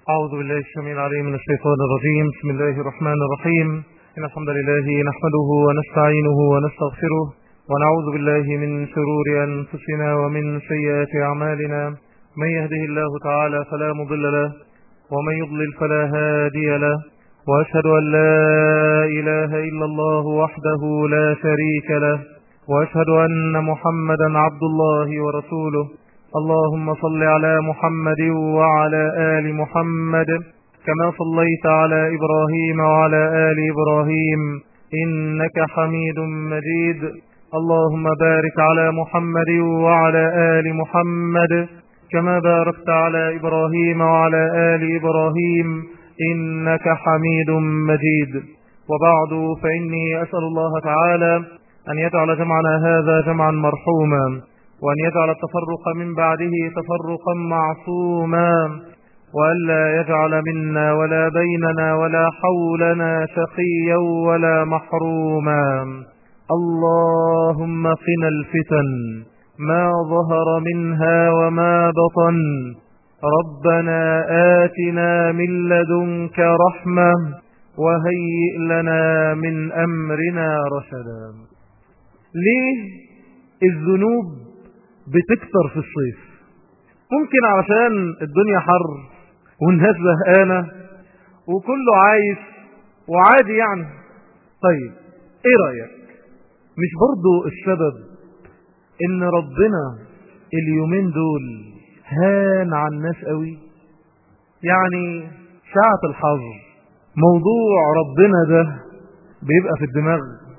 أعوذ بالله السميع العليم من الشيطان الرجيم. بسم الله الرحمن الرحيم. إن الحمد لله نحمده ونستعينه ونستغفره ونعوذ بالله من شرور أنفسنا ومن سيئات أعمالنا. من يهده الله تعالى فلا مضل له ومن يضلل فلا هادي له، وأشهد أن لا إله إلا الله وحده لا شريك له، وأشهد أن محمدا عبد الله ورسوله. اللهم صل على محمد وعلى آل محمد كما صليت على إبراهيم وعلى آل إبراهيم إنك حميد مجيد. اللهم بارك على محمد وعلى آل محمد كما باركت على إبراهيم وعلى آل إبراهيم إنك حميد مجيد. وبعد، فإني أسأل الله تعالى أن يجعل جمعنا هذا جمعا مرحوما، وأن يجعل التفرق من بعده تفرقا معصوما، وألا يجعل منا ولا بيننا ولا حولنا شقيا ولا محروما. اللهم قنا الفتن ما ظهر منها وما بطن. ربنا آتنا من لدنك رحمة وهيئ لنا من أمرنا رشدا. ليه الذنوب بتكتر في الصيف؟ ممكن علشان الدنيا حر والناس زهقانة وكله عايش وعادي يعني. طيب ايه رأيك؟ مش برضو السبب ان ربنا اليومين دول هان على الناس قوي؟ يعني ساعة الحظ موضوع ربنا ده بيبقى في الدماغ.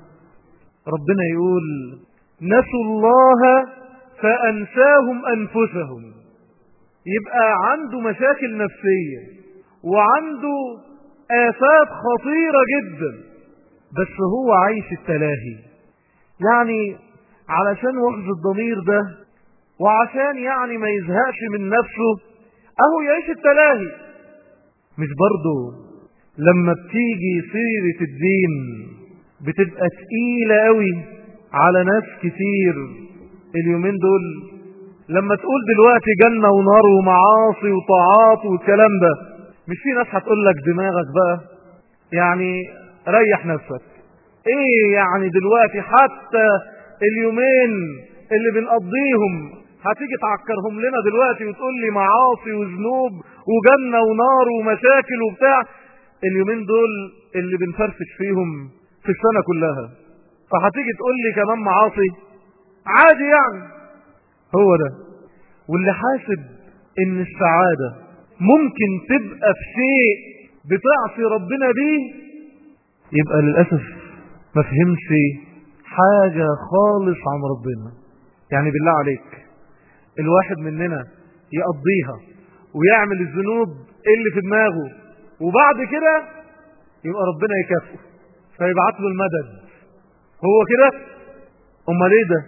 ربنا يقول نسوا الله فأنساهم أنفسهم. يبقى عنده مشاكل نفسية وعنده آفات خطيرة جدا، بس هو عايش التلاهي. يعني علشان وخز الضمير ده، وعشان يعني ما يزهقش من نفسه، اهو يعيش التلاهي. مش برضو لما بتيجي سيرة الدين بتبقى تقيلة قوي على ناس كتير اليومين دول؟ لما تقول دلوقتي جنة ونار ومعاصي وطاعات والكلام ده، مش في ناس هتقول لك دماغك بقى، يعني ريح نفسك. ايه يعني دلوقتي حتى اليومين اللي بنقضيهم هتيجي تعكرهم لنا دلوقتي وتقول لي معاصي وذنوب وجنة ونار ومشاكل وبتاع؟ اليومين دول اللي بنفرفش فيهم في السنة كلها، فهتيجي تقول لي كمان معاصي؟ عادي يعني. هو ده. واللي حاسب ان السعادة ممكن تبقى في شيء بتعصي ربنا بيه، يبقى للأسف ما فهمش حاجة خالص عن ربنا. يعني بالله عليك، الواحد مننا يقضيها ويعمل الذنوب اللي في دماغه، وبعد كده يبقى ربنا يكافئه فيبعت له المدد. هو كده؟ امال ايه ده؟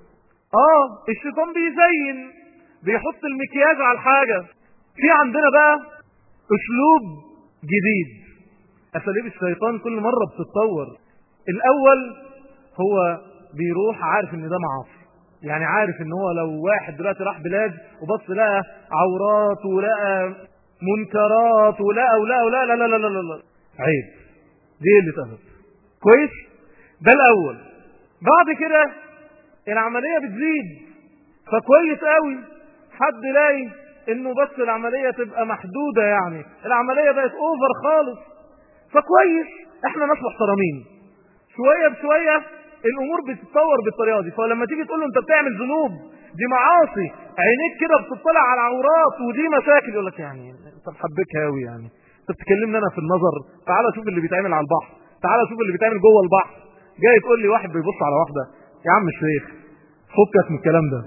الشيطان بيزين، بيحط المكياج على الحاجة. في عندنا بقى اسلوب جديد. اساليب الشيطان كل مرة بتتطور. الاول هو بيروح عارف ان ده معاصي، يعني عارف ان هو لو واحد دلوقتي راح بلاد وبص لقى عورات ولقى منكرات ولقى لا لا لا لا لا لا، عيب، دي اللي تهب. كويس؟ ده الاول. بعد كده العملية بتزيد، فكويس قوي حد لاقي انه بس العملية تبقى محدودة، يعني العملية بقت اوفر خالص، فكويس احنا ناس محترمين. شوية بشوية الامور بتتطور بالطريقة دي. فلما تيجي تقول له انت بتعمل ذنوب، دي معاصي، عينيك كده بتطلع على العورات ودي مشاكل، يقول لك يعني انت محبكها قوي، يعني انت بتكلمني انا في النظر؟ تعالى شوف اللي بيتعمل على البحر، تعالى شوف اللي بيتعمل جوه البحر. جاي تقول لي واحد بيبص على واحدة؟ يا عم الشيخ فكك من الكلام ده.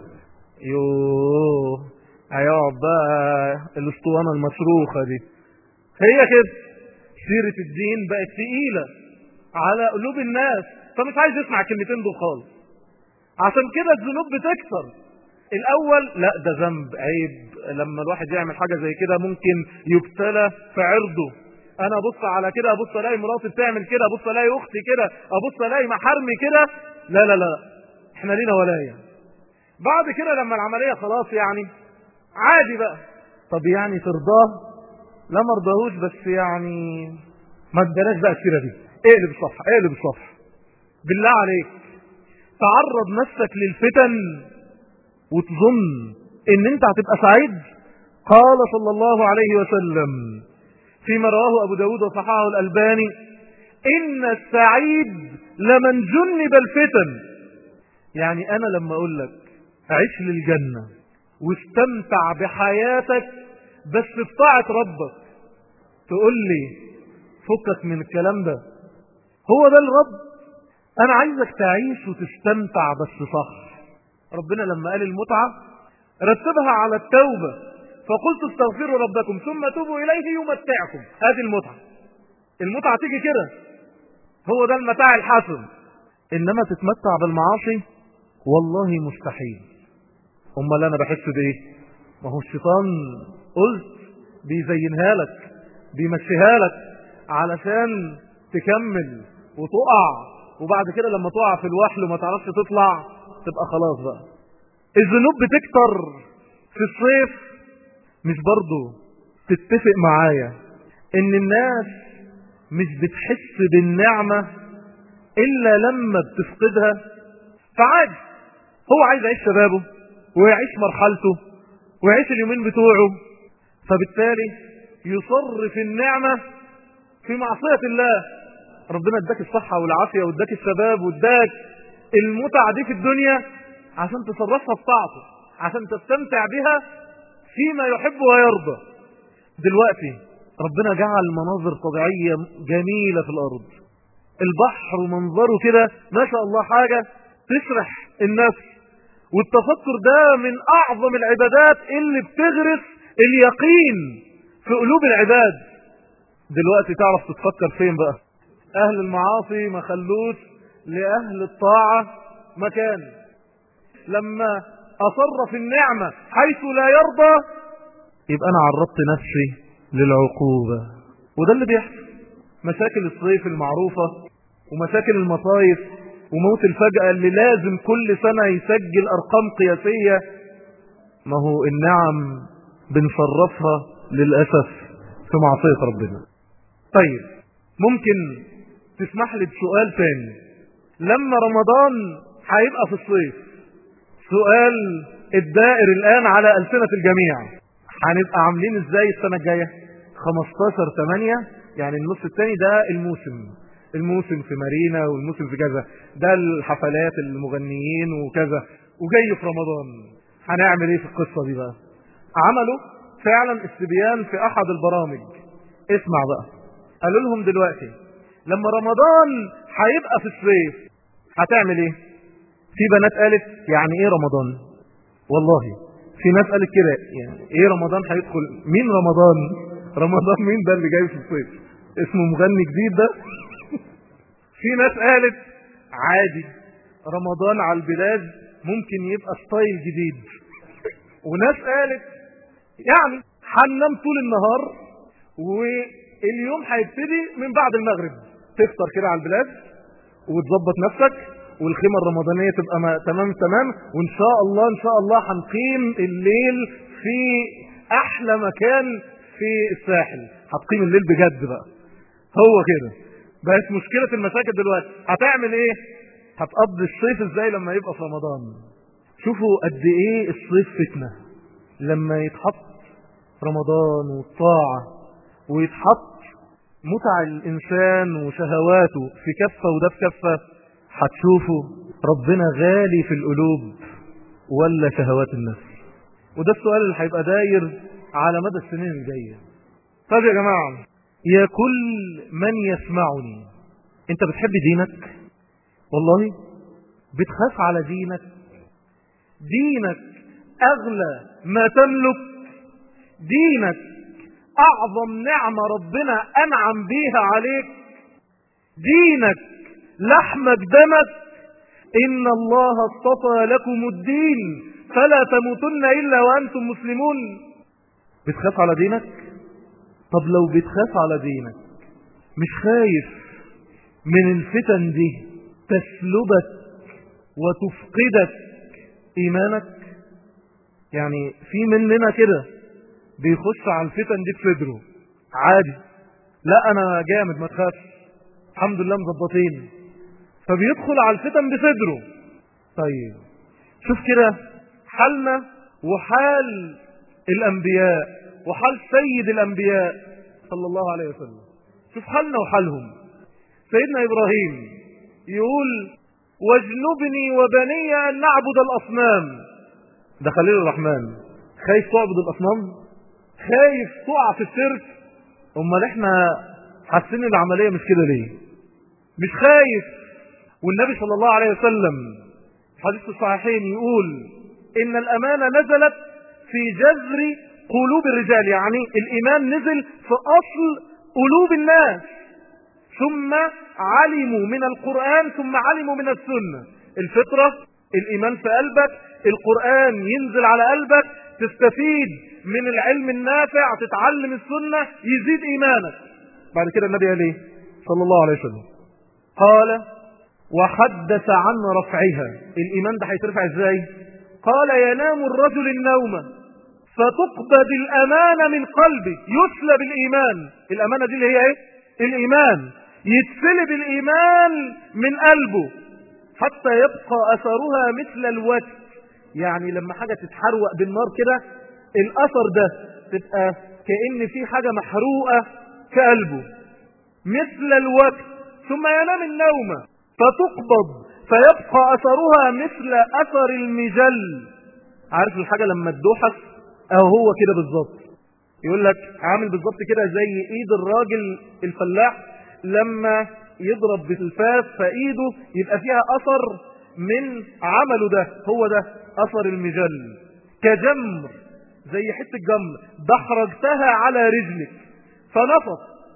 يوه، هيقعد بقى الاسطوانة المصروخة دي. هي كده سيرة الدين بقت تقيلة على قلوب الناس، فمش عايز يسمع الكلمتين دول خالص. عشان كده الذنوب بتكثر. الاول لا ده ذنب، عيب، لما الواحد يعمل حاجة زي كده ممكن يبتلى في عرضه. انا ابص على كده، ابص الاقي مراتي بتعمل كده، ابص الاقي اختي كده، ابص الاقي محارمي كده، لا لا لا، احنا لينا ولاية. بعد كده لما العملية خلاص يعني عادي بقى، طب يعني ترضاه لا مرضاهوش، بس يعني ما ادناش بقى السيرة دي. اقلب الصفحة اقلب الصفحة. بالله عليك تعرض نفسك للفتن وتظن ان انت هتبقى سعيد. قال صلى الله عليه وسلم فيما رواه ابو داود وصححه الألباني: ان السعيد لمن جنب الفتن. يعني انا لما اقول لك عيش للجنة واستمتع بحياتك بس في طاعة ربك، تقول لي فكك من الكلام ده، هو ده الرب؟ انا عايزك تعيش وتستمتع بس صح. ربنا لما قال المتعة رتبها على التوبة، فقلت استغفروا ربكم ثم توبوا إليه يمتعكم. هذه المتعة. المتعة تيجي كده، هو ده المتاع الحسن. إنما تتمتع بالمعاصي والله مستحيل. أمال أنا بحس بإيه؟ ما هو الشيطان قلت بيزينها لك، بيمشيها لك علشان تكمل وتقع، وبعد كده لما تقع في الوحل وما تعرفش تطلع تبقى خلاص بقى. الذنوب بتكتر في الصيف. مش برضو تتفق معايا ان الناس مش بتحس بالنعمة الا لما بتفقدها؟ فعادي هو عايز يعيش شبابه ويعيش مرحلته ويعيش اليومين بتوعه، فبالتالي يصر في النعمة في معصية الله. ربنا اداك الصحة والعافية واداك الشباب واداك المتع دي في الدنيا عشان تصرفها في طاعته، عشان تستمتع بها فيما يحب ويرضى. دلوقتي ربنا جعل مناظر طبيعية جميلة في الأرض، البحر منظره كده ما شاء الله حاجة تشرح النفس. والتفكر ده من أعظم العبادات اللي بتغرس اليقين في قلوب العباد. دلوقتي تعرف تتفكر فين بقى؟ أهل المعاصي ما خلوش لأهل الطاعة مكان. لما أصر في النعمة حيث لا يرضى يبقى أنا عرضت نفسي للعقوبة. وده اللي بيحصل. مشاكل الصيف المعروفة ومشاكل المصايف وموت الفجأة اللي لازم كل سنة يسجل أرقام قياسية. ما هو النعم بنصرفها للأسف في معصية ربنا. طيب ممكن تسمح لي بسؤال تاني؟ لما رمضان هيبقى في الصيف، سؤال الدائر الآن على ألسنة الجميع، هنبقى عاملين ازاي السنة الجاية؟ 15/8 يعني النص الثاني ده الموسم في مارينا والموسم في كذا، ده الحفلات المغنيين وكذا، وجاي في رمضان. هنعمل ايه في القصة دي بقى؟ عملوا فعلا استبيان في احد البرامج. اسمع بقى، قالوا لهم دلوقتي لما رمضان هيبقى في الصيف هتعمل ايه؟ في بنات قالت يعني ايه رمضان؟ والله في ناس قالت كده، يعني ايه رمضان هيدخل؟ مين رمضان؟ رمضان مين ده اللي جاي في الصيف؟ اسمه مغني جديد ده؟ في ناس قالت عادي رمضان على البلاد ممكن يبقى ستايل جديد. وناس قالت يعني هننام طول النهار واليوم هيبتدي من بعد المغرب، تفطر كده على البلاد وتظبط نفسك والخيمة الرمضانية تبقى تمام، وان شاء الله هنقيم الليل في احلى مكان في الساحل. هتقيم الليل بجد بقى. هو كده بقت مشكلة المساجد دلوقتي. هتعمل ايه؟ هتقضي الصيف ازاي لما يبقى في رمضان؟ شوفوا قد ايه الصيف فتنة. لما يتحط رمضان والطاعة ويتحط متع الانسان وشهواته في كفة وده في كفة، هتشوفوا ربنا غالي في القلوب ولا شهوات النفس. وده السؤال اللي هيبقى داير على مدى السنين الجاية. طيب يا جماعة، يا كل من يسمعني، انت بتحب دينك؟ والله بتخاف على دينك؟ دينك اغلى ما تملك، دينك اعظم نعمة ربنا انعم بيها عليك، دينك لحمك دمك. ان الله اصطفى لكم الدين فلا تموتن الا وانتم مسلمون. بتخاف على دينك؟ طب لو بتخاف على دينك، مش خايف من الفتن دي تسلبك وتفقدك ايمانك؟ يعني في مننا كده بيخش على الفتن دي بصدره، عادي، لا أنا جامد ما تخافش، الحمد لله مظبطين. فبيدخل على الفتن بصدره. طيب شوف كده حالنا وحال الأنبياء وحال سيد الأنبياء صلى الله عليه وسلم. شوف حالنا وحالهم. سيدنا إبراهيم يقول واجنبني وبني أن نعبد الأصنام. ده خليل الرحمن خايف تعبد الأصنام؟ خايف تقع في الشرك؟ امال احنا حاسين العملية مش كده ليه؟ مش خايف. والنبي صلى الله عليه وسلم حديث الصحيحين يقول إن الأمانة نزلت في جذر قلوب الرجال، يعني الإيمان نزل في أصل قلوب الناس، ثم علموا من القرآن ثم علموا من السنة. الفطرة الإيمان في قلبك، القرآن ينزل على قلبك، تستفيد من العلم النافع، تتعلم السنة، يزيد إيمانك. بعد كده النبي قال ايه صلى الله عليه وسلم؟ قال وحدث عن رفعها. الإيمان ده هيترفع ازاي؟ قال ينام الرجل النوم فتقبض الأمانة من قلبه، يسلب الإيمان. الأمانة دي اللي هي ايه؟ الإيمان. يتسلب الإيمان من قلبه حتى يبقى أثرها مثل الوتد. يعني لما حاجة تتحرق بالنار كده الأثر ده تبقى كأن في حاجة محروقة في قلبه مثل الوتد. ثم ينام النوم فتقبض فيبقى أثرها مثل أثر المجل. عارف الحاجة لما تدوحس؟ هو كده بالظبط. يقول لك عامل بالظبط كده زي ايد الراجل الفلاح لما يضرب بالفاس فايده يبقى فيها اثر من عمله ده، هو ده اثر المجل. كجمر، زي حته جمر دحرجتها على رجلك فنفط،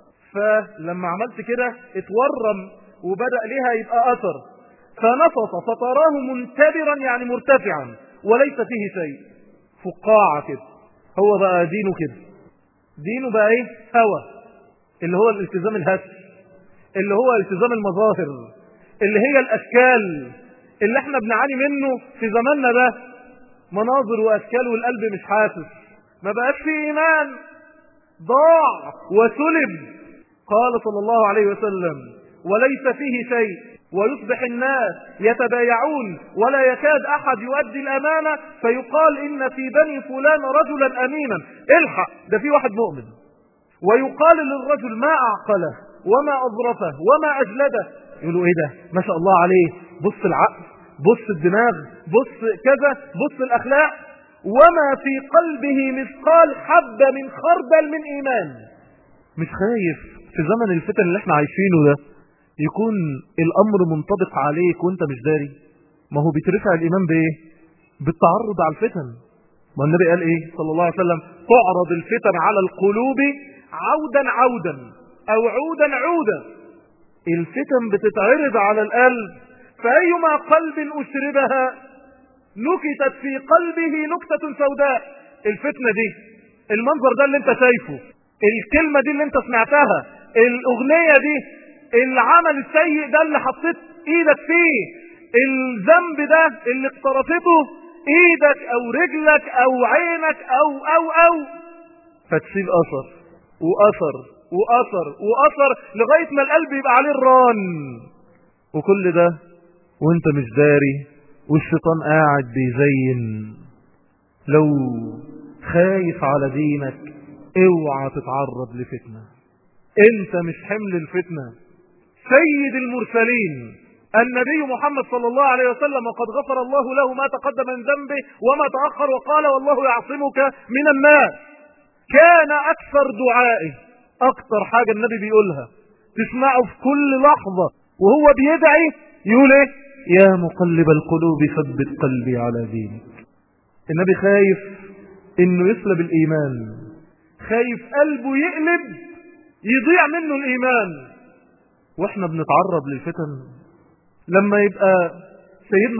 فلما عملت كده اتورم وبدأ ليها يبقى اثر، فنفط فتراه منتبرا يعني مرتفعا وليس فيه شيء، فقاعة كده. هو بقى دينه كده، دينه بقى ايه؟ هوى، اللي هو الالتزام الهش، اللي هو التزام المظاهر، اللي هي الاشكال اللي احنا بنعاني منه في زماننا ده، مناظر واشكال والقلب مش حاسس، ما بقاش فيه ايمان، ضاع وسلب. قال صلى الله عليه وسلم وليس فيه شيء ويصبح الناس يتبايعون ولا يكاد أحد يؤدي الأمانة، فيقال إن في بني فلان رجلا أمينا، الحق ده في واحد مؤمن. ويقال للرجل ما أعقله وما أظرفه وما أجلده، يقولوا إيه ده ما شاء الله عليه، بص العقل، بص الدماغ، بص كذا، بص الأخلاق، وما في قلبه مثقال حبة من خردل من إيمان. مش خايف في زمن الفتن اللي احنا عايشينه ده يكون الأمر منطبق عليك وانت مش داري؟ ما هو بيترفع الإيمان بإيه؟ بالتعرض على الفتن. ما النبي قال إيه صلى الله عليه وسلم؟ تعرض الفتن على القلوب عودا عودا أو عودا عودا. الفتن بتتعرض على القلب، فأيما قلب أشربها نكتت في قلبه نكتة سوداء. الفتنة دي، المنظر ده اللي انت شايفه، الكلمة دي اللي انت سمعتها، الأغنية دي، العمل السيء ده اللي حطيت ايدك فيه، الذنب ده اللي اقترفته ايدك او رجلك او عينك او فتسيب اثر واثر واثر واثر لغاية ما القلب يبقى عليه الران. وكل ده وانت مش داري، والشيطان قاعد بيزين. لو خايف على دينك اوعى تتعرض لفتنة، انت مش حمل الفتنة. سيد المرسلين النبي محمد صلى الله عليه وسلم قد غفر الله له ما تقدم من ذنبه وما تأخر، وقال والله يعصمك من الناس. كان أكثر دعائه، أكثر حاجة النبي بيقولها تسمعه في كل لحظة وهو بيدعي، يقول ايه؟ يا مقلب القلوب ثبت قلبي على دينك. النبي خايف انه يسلب الايمان، خايف قلبه يقلب يضيع منه الايمان. واحنا بنتعرض للفتن لما يبقى سيدنا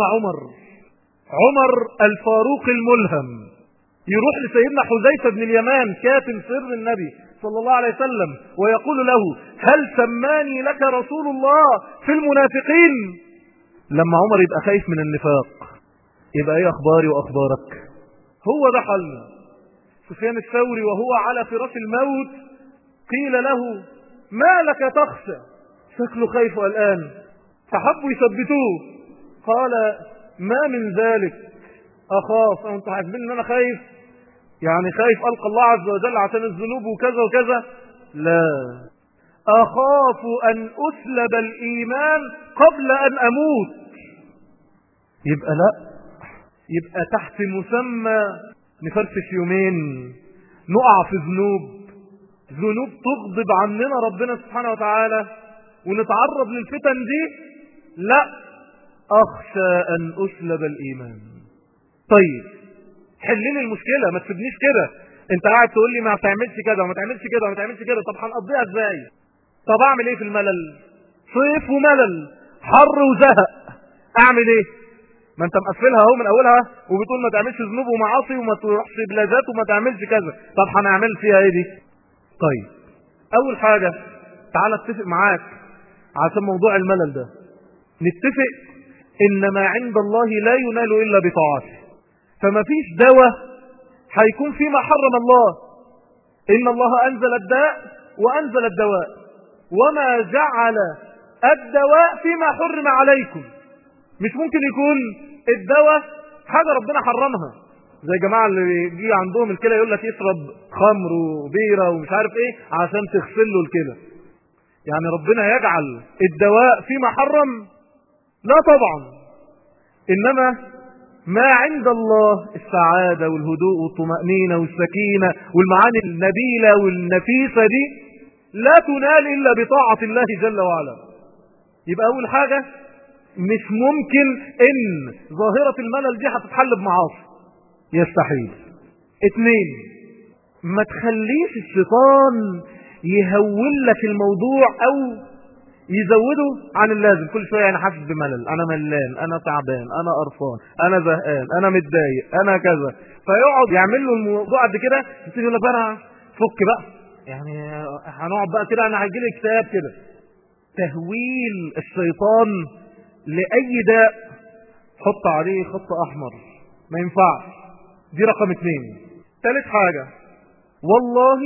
عمر الفاروق الملهم يروح لسيدنا حذيفة بن اليمان كاتم سر النبي صلى الله عليه وسلم ويقول له هل سماني لك رسول الله في المنافقين؟ لما عمر يبقى خايف من النفاق يبقى ايه اخباري واخبارك؟ هو ده حالنا. سفيان الثوري وهو على فراش الموت قيل له ما لك تخشى؟ شكله خايف وقلقان، فحبوا يثبتوه. قال ما من ذلك، أخاف. أنتوا حاسبين إن أنا خايف؟ يعني خايف ألقى الله عز وجل عشان الذنوب وكذا وكذا؟ لا، أخاف أن أسلب الإيمان قبل أن أموت. يبقى لا، يبقى تحت مسمى نفرفش يومين، نقع في ذنوب تغضب عننا ربنا سبحانه وتعالى ونتعرض للفتن دي. لا، أخشى أن أسلب الإيمان. طيب حل لي المشكلة، ما تسيبنيش كده. انت قاعد تقول لي ما تعملش كده وما تعملش كده وما تعملش كده، طب هنقضيها ازاي؟ طب اعمل ايه في الملل؟ صيف وملل، حر وزهق، اعمل ايه؟ ما انت مقفلها اهو من اولها وبتقول ما تعملش ذنوب ومعاصي وما تروحش بلازات وما تعملش كذا. طب هنعمل فيها ايه دي؟ طيب اول حاجة تعال اتفق معاك عشان موضوع الملل ده، نتفق ان ما عند الله لا ينال الا بطاعته. فما فيش دواء هيكون فيما حرم الله. ان الله انزل الداء وانزل الدواء وما جعل الدواء فيما حرم عليكم. مش ممكن يكون الدواء حاجة ربنا حرمها، زي جماعة اللي يجي عندهم الكلى يقول لك يشرب خمر وبيرة ومش عارف ايه عشان تغسل له الكلى. يعني ربنا يجعل الدواء فيما حرم؟ لا طبعا. انما ما عند الله السعادة والهدوء والطمأنينة والسكينة والمعاني النبيلة والنفيسة دي لا تنال إلا بطاعة الله جل وعلا. يبقى أول حاجة مش ممكن إن ظاهرة الملل دي هتتحل بمعاصي، يستحيل. 2، ما تخليش الشيطان يهول لك الموضوع أو يزوده عن اللازم. كل شوية أنا حاسس بملل، أنا ملان، أنا تعبان، أنا قرفان، أنا زهقان، أنا متضايق، أنا كذا، فيقعد يعمل له الموضوع قد كده. يقول لك أنا فك بقى، يعني هنقعد بقى كده، أنا هيجي لي اكتئاب كده. تهويل الشيطان لأي داء حط عليه خط أحمر، ما ينفعش. دي رقم 2. 3 حاجة، والله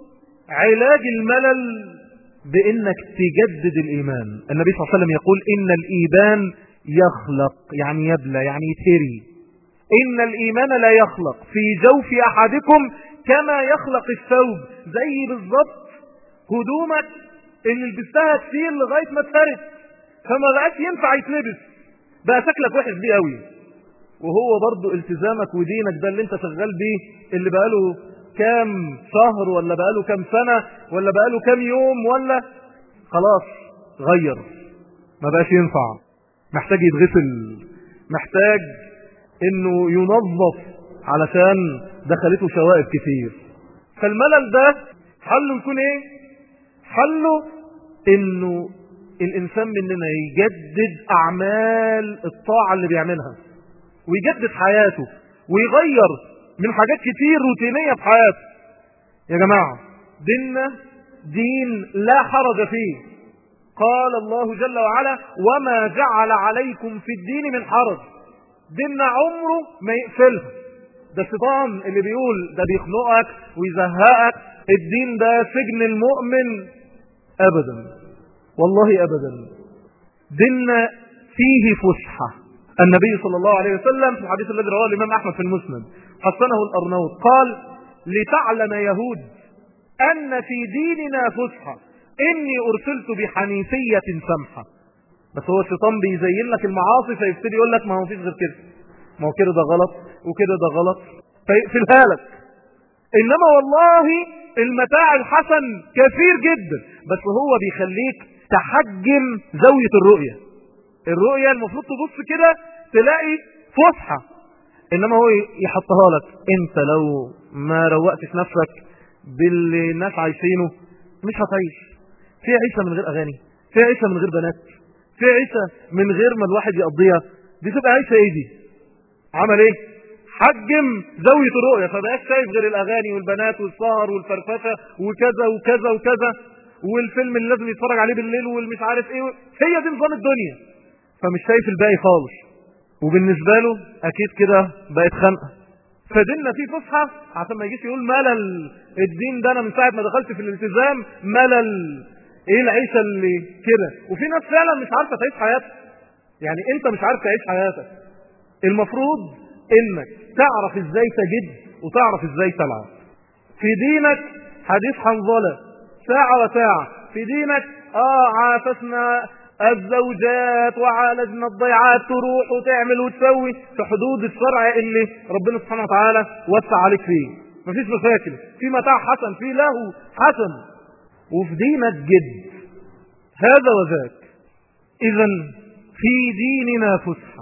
علاج الملل بانك تجدد الايمان. النبي صلى الله عليه وسلم يقول ان الايمان يخلق، يعني يبلى، يعني يتهري. ان الايمان لا يخلق في جوف احدكم كما يخلق الثوب. زي بالظبط هدومك اللي لبستها كتير لغايه ما اتهرت فما بقاش ينفع يتلبس، بقى شكلك وحش بيه قوي. وهو برضو التزامك ودينك ده اللي انت شغال بيه، اللي بقاله كام شهر ولا بقاله كام سنة ولا بقاله كام يوم، ولا خلاص غير، ما بقاش ينفع، محتاج يتغسل، محتاج انه ينظف علشان دخلته شوائب كتير. فالملل ده حله يكون ايه؟ حله انه الانسان مننا يجدد اعمال الطاعة اللي بيعملها، ويجدد حياته، ويغير من حاجات كتير روتينية في حياته. يا جماعة ديننا دين لا حرج فيه. قال الله جل وعلا وما جعل عليكم في الدين من حرج. ديننا عمره ما يقفلها. ده الشيطان اللي بيقول ده بيخنقك ويزهقك، الدين ده سجن المؤمن. ابدا والله ابدا. ديننا فيه فسحة. النبي صلى الله عليه وسلم في الحديث الذي رواه الإمام أحمد في المسند حسنه الأرناؤوط قال لتعلم يهود أن في ديننا فسحة إني أرسلت بحنيفية سمحة. بس هو الشيطان بيزين لك المعاصي فيبتدي يقول لك ما هو فيش غير كده، ما هو كده ده غلط وكده ده غلط، فيقفلها لك. إنما والله المتاع الحسن كثير جدا، بس هو بيخليك تحجم زاوية الرؤية المفروض تبص كده تلاقي فسحة، انما هو يحطها لك. انت لو ما روقتش نفسك باللي الناس عايشينه مش هتعيش. في عيشة من غير اغاني، في عيشة من غير بنات، في عيشة من غير ما الواحد يقضيها، دي تبقى عيشة ايه دي؟ عمل ايه؟ حجم زاوية الرؤية، فبقاش شايف غير الاغاني والبنات والسهر والفرفشة وكذا وكذا وكذا، والفيلم اللي لازم يتفرج عليه بالليل والمش عارف ايه. هي دي نظام الدنيا، فمش شايف الباقي خالص، وبالنسبة له اكيد كده بقت خنقة. فديننا فيه فسحة عشان ما يجيش يقول ملل الدين ده، انا من ساعة ما دخلت في الالتزام ملل، ايه العيشة اللي كده. وفي ناس فعلا مش عارفة تعيش حياتها. يعني انت مش عارف تعيش حياتك. المفروض انك تعرف ازاي تجد وتعرف ازاي تلعب في دينك. حديث حنظلة ساعة وساعة في دينك. عافسنا الزوجات وعالجنا الضيعات، تروح وتعمل وتسوي في حدود الشرع اللي ربنا سبحانه وتعالى وسع عليك فيه، مفيش مشاكل، في متاع حسن، في له حسن، وفي دينك جد هذا وذاك. اذا في ديننا فسحة،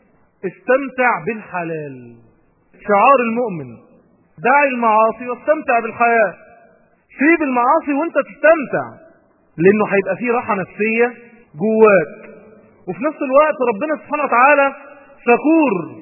استمتع بالحلال، شعار المؤمن دع المعاصي واستمتع بالحياة. سيب المعاصي وانت تستمتع، لانه هيبقى فيه راحة نفسية جواك، وفي نفس الوقت ربنا سبحانه وتعالى شكور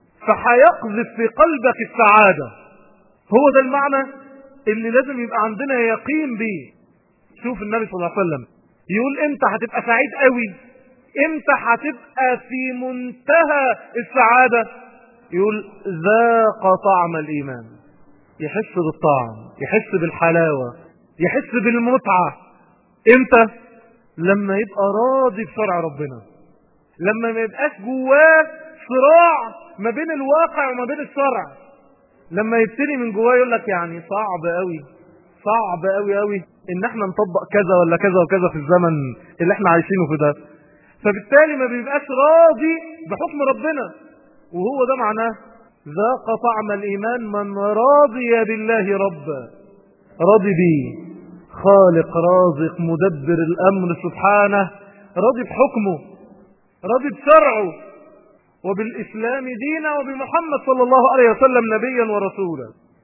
فهيقذف في قلبك السعادة. هو ده المعنى اللي لازم يبقى عندنا يقين بيه. شوف النبي صلى الله عليه وسلم يقول امتى هتبقى سعيد قوي، امتى هتبقى في منتهى السعادة. يقول ذاق طعم الإيمان، يحس بالطعم، يحس بالحلاوة، يحس بالمتعة. امتى؟ لما يبقى راضي بشرع ربنا، لما ما يبقاش جواه صراع ما بين الواقع وما بين الشرع، لما يبتدي من جواه يقول لك يعني صعب قوي، صعب قوي قوي ان احنا نطبق كذا ولا كذا وكذا في الزمن اللي احنا عايشينه في ده. فبالتالي ما بيبقاش راضي بحكم ربنا، وهو ده معناه ذاق طعم الإيمان من راضي بالله ربا، راضي بيه خالق رازق مدبر الأمر سبحانه، راضي بحكمه، راضي بشرعه، وبالإسلام دينا، وبمحمد صلى الله عليه وسلم نبيا ورسولا.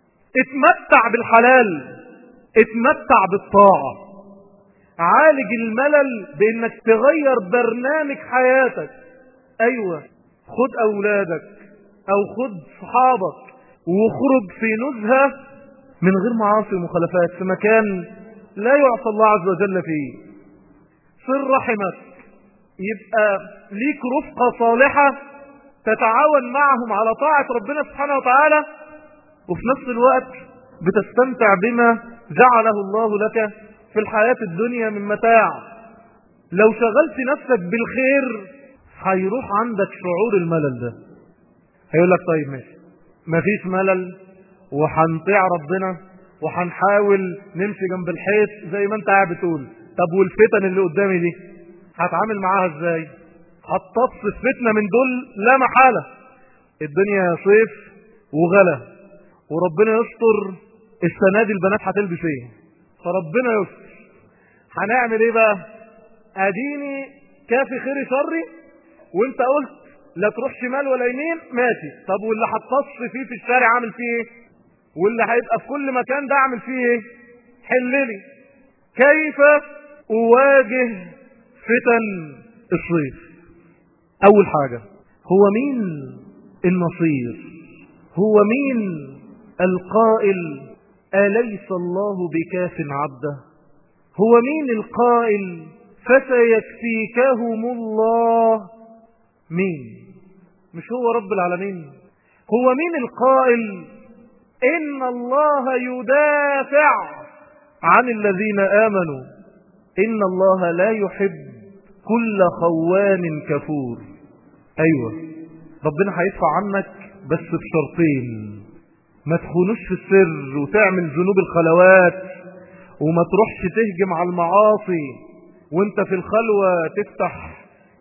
اتمتع بالحلال، اتمتع بالطاعة، عالج الملل بانك تغير برنامج حياتك. ايوه، خد اولادك او خد صحابك واخرج في نزهة من غير معاصي ومخالفات في مكان لا يعصى الله عز وجل فيه. صل رحمك، يبقى ليك رفقة صالحة تتعاون معهم على طاعة ربنا سبحانه وتعالى، وفي نفس الوقت بتستمتع بما جعله الله لك في الحياة الدنيا من متاع. لو شغلت نفسك بالخير هيروح عندك شعور الملل ده. هيقول لك طيب ماشي، مفيش ملل وهنطيع ربنا وهنحاول نمشي جنب الحيط زي ما انت قاعد بتقول. طب والفتن اللي قدامي دي هتعامل معاها ازاي؟ هتطفس فتنة من دول لا محالة. الدنيا صيف وغلا، وربنا يستر السنة دي البنات هتلبس ايه، فربنا يستر. هنعمل ايه بقى؟ اديني كافي خيري شري، وانت قلت لا تروح شمال ولا يمين، ماشي. طب واللي هتطص فيه في الشارع عامل فيه ايه؟ واللي هيبقى في كل مكان ده عامل فيه ايه؟ حللي كيف اواجه فتن الصيف. اول حاجة، هو مين النصير؟ هو مين القائل أليس الله بكاف عبده؟ هو مين القائل فسيكفيكهم الله؟ مين؟ مش هو رب العالمين؟ هو مين القائل إن الله يدافع عن الذين آمنوا، إن الله لا يحب كل خوان كفور. أيوة، ربنا هيدفع عنك بس بشرطين: ما تخونوش في السر وتعمل ذنوب الخلوات، وما تروحش تهجم على المعاصي وانت في الخلوة تفتح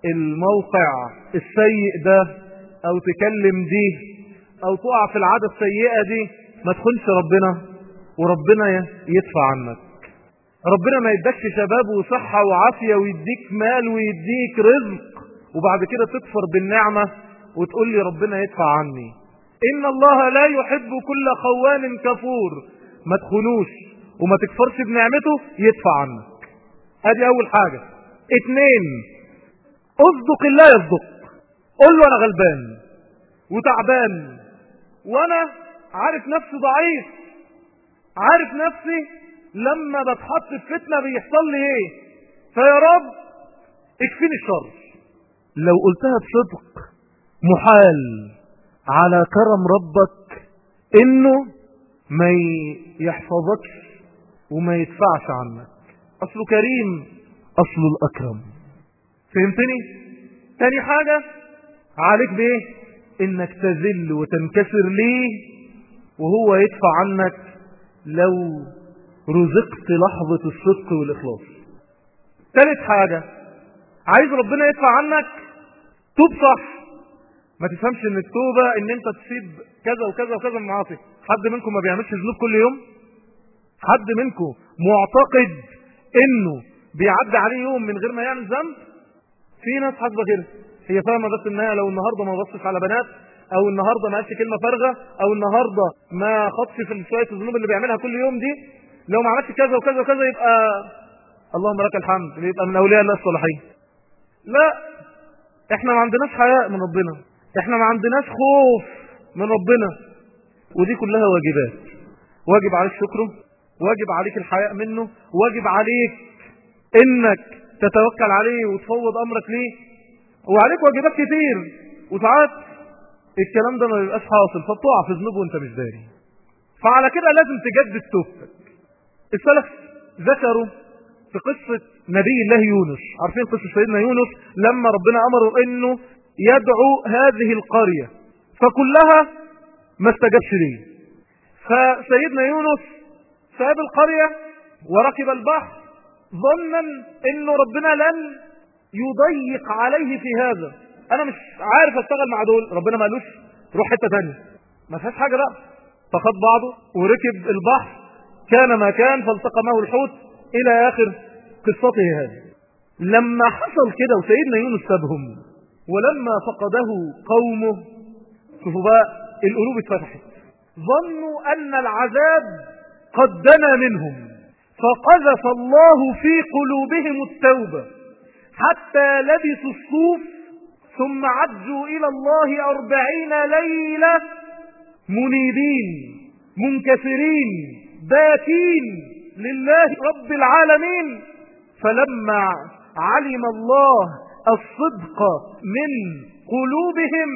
الموقع السيء ده او تكلم دي او تقع في العادة السيئة دي. ما تخونش ربنا وربنا يدفع عنك. ربنا ما يدكش شباب وصحة وعافية ويديك مال ويديك رزق وبعد كده تكفر بالنعمة وتقول لي ربنا يدفع عني. إن الله لا يحب كل خوان كفور. ما تخونوش وما تكفرش بنعمته، يدفع عنك. ادي اول حاجة. اتنين، اصدق الله يصدق. قل له انا غلبان وتعبان وانا عارف نفسي ضعيف، عارف نفسي لما بتحط في فتنة بيحصل لي ايه، فيا رب اكفيني الشر. لو قلتها بصدق محال على كرم ربك انه ما يحفظكش وما يدفعش عنك. اصله كريم، اصله الاكرم. فهمتني؟ تاني حاجة عليك بايه؟ انك تذل وتنكسر ليه وهو يدفع عنك لو رزقت لحظة الصدق والإخلاص. ثالث حاجة، عايز ربنا يدفع عنك، توب صح. ما تفهمش ان التوبة ان انت تسيب كذا وكذا وكذا من معاصي. حد منكم ما بيعملش ذنوب كل يوم؟ حد منكم معتقد انه بيعدي عليه يوم من غير ما يعمل ذنب؟ في ناس حاسبه كده، هي فاهمه بس انها لو النهارده ما بصش على بنات، او النهارده ما قالش كلمه فارغه، او النهارده ما خطش في شويه الذنوب اللي بيعملها كل يوم دي، لو ما عملش كذا وكذا وكذا يبقى اللهم لك الحمد، يبقى من اولياء الله الصالحين. لا، احنا ما عندناش حياء من ربنا، احنا ما عندناش خوف من ربنا. ودي كلها واجبات. واجب عليك شكره، واجب عليك الحياء منه، واجب عليك انك تتوكل عليه وتفوض امرك ليه، وعليك واجبات كتير. وساعات الكلام ده ما بيبقاش حاصل فبتقع في ذنوب وانت مش داري. فعلى كده لازم تجدد توبتك. السلف ذكروا في قصة نبي الله يونس، عارفين قصة سيدنا يونس لما ربنا امره انه يدعو هذه القرية فكلها ما استجابش ليه، فسيدنا يونس ساب القرية وركب البحر ظنا انه ربنا لن يضيق عليه في هذا. انا مش عارف اشتغل مع دول، ربنا ما قالوش روح حته ثانيه، ما فيهاش حاجه بقى. فخد بعضه وركب البحر، كان ما كان فالتقمه الحوت الى اخر قصته هذه. لما حصل كده وسيدنا يونس سابهم ولما فقده قومه، شوفوا بقى القلوب اتفتحت، ظنوا ان العذاب قد دنا منهم، فقذف الله في قلوبهم التوبة حتى لبسوا الصوف ثم عجوا إلى الله 40 ليلة منيبين منكسرين باكين لله رب العالمين. فلما علم الله الصدق من قلوبهم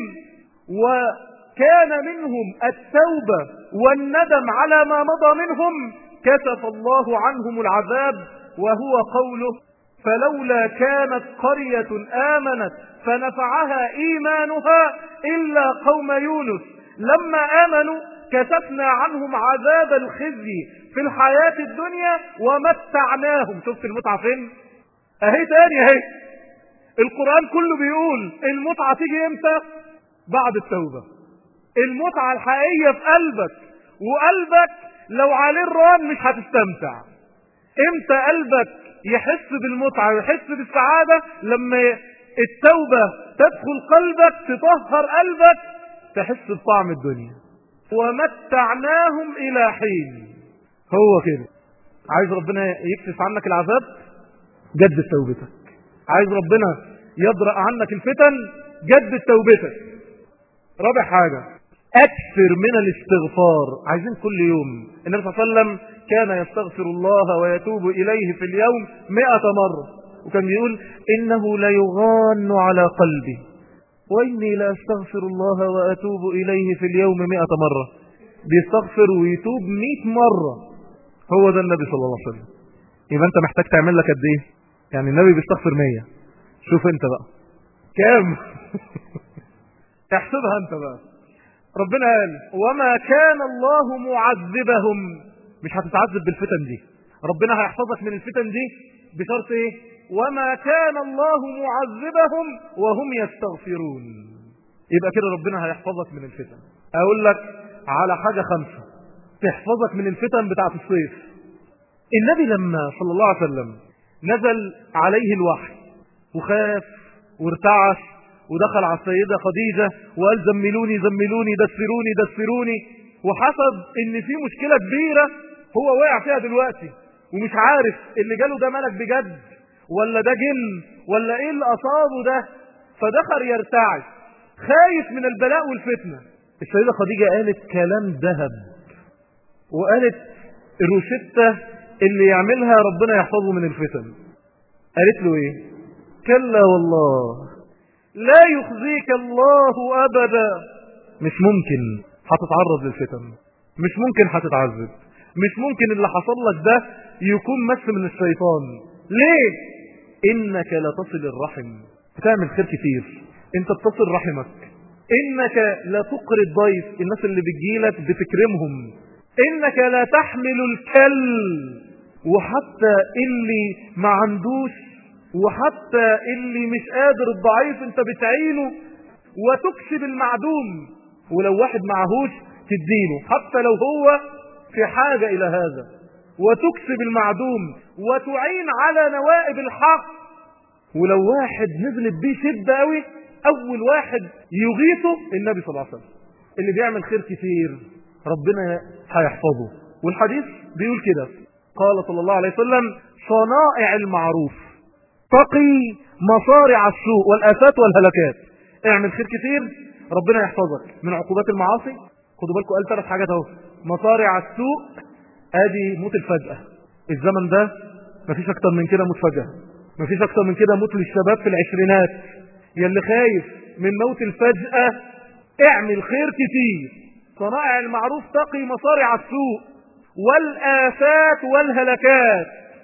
وكان منهم التوبة والندم على ما مضى منهم، كشف الله عنهم العذاب، وهو قوله فلولا كانت قرية آمنت فنفعها إيمانها إلا قوم يونس لما آمنوا كشفنا عنهم عذاب الخزي في الحياة الدنيا ومتعناهم. شفت المتعة فين؟ اهي تاني اهي. القرآن كله بيقول المتعة تيجي امتى؟ بعد التوبة. المتعة الحقيقية في قلبك، وقلبك لو عليه الران مش هتستمتع. امتى قلبك يحس بالمتعة ويحس بالسعادة؟ لما التوبة تدخل قلبك تطهر قلبك تحس بطعم الدنيا. ومتعناهم الى حين. هو كده. عايز ربنا يكشف عنك العذاب؟ جدد توبتك. عايز ربنا يدرأ عنك الفتن؟ جدد توبتك. رابع حاجة، أكثر من الاستغفار. عايزين كل يوم. النبي صلى الله عليه وسلم كان يستغفر الله ويتوب إليه في اليوم 100 مرة، وكان بيقول إنه ليغان على قلبي وإني لأستغفر الله وأتوب إليه في اليوم 100 مرة. بيستغفر ويتوب 100 مرة. هو ده النبي صلى الله عليه وسلم. يبقى أنت محتاج تعمل لك قد إيه؟ يعني النبي بيستغفر 100، شوف أنت بقى كام. تحسبها أنت بقى. ربنا قال وما كان الله معذبهم. مش هتتعذب بالفتن دي، ربنا هيحفظك من الفتن دي بشرط ايه؟ وما كان الله معذبهم وهم يستغفرون. يبقى كده ربنا هيحفظك من الفتن. اقول لك على حاجة 5 تحفظك من الفتن بتاعت الصيف. النبي لما صلى الله عليه وسلم نزل عليه الوحي وخاف وارتعش ودخل على السيدة خديجة وقال زملوني زملوني دسروني دسروني، وحسب ان في مشكلة كبيرة هو واقع فيها دلوقتي ومش عارف اللي جاله ده ملك بجد ولا ده جن ولا ايه اللي اصابه ده، فدخل يرتعش خايف من البلاء والفتنة. السيدة خديجة قالت كلام ذهب، وقالت الروشتة اللي يعملها ربنا يحفظه من الفتن. قالت له ايه؟ كلا والله لا يخزيك الله أبدا. مش ممكن هتتعرض للفتن. مش ممكن هتتعذب، مش ممكن اللي حصل لك ده يكون مس من الشيطان. ليه؟ انك لا تصل الرحم، بتعمل خير كتير، انت بتصل رحمك، انك لا تقري الضيف، الناس اللي بتجيلك بتكرمهم، انك لا تحمل الكل، وحتى اللي ما عندوش، وحتى اللي مش قادر الضعيف انت بتعينه، وتكسب المعدوم، ولو واحد معهوش تدينه حتى لو هو في حاجة الى هذا، وتكسب المعدوم وتعين على نوائب الحق. ولو واحد نزلت بيه شدة قوي، اول واحد يغيثه النبي صلى الله عليه وسلم. اللي بيعمل خير كتير ربنا هيحفظه. والحديث بيقول كده، قال صلى الله عليه وسلم: صنائع المعروف تقي مصارع السوء والآفات والهلكات. اعمل خير كتير ربنا يحفظك من عقوبات المعاصي. خدوا بالكم قال 3 حاجات اهو: مصارع السوء، ادي موت الفجأة، الزمن ده مفيش اكتر من كده موت فجأة، مفيش اكتر من كده موت للشباب في العشرينات. يلي خايف من موت الفجأة اعمل خير كتير. صنائع المعروف تقي مصارع السوء والآفات والهلكات،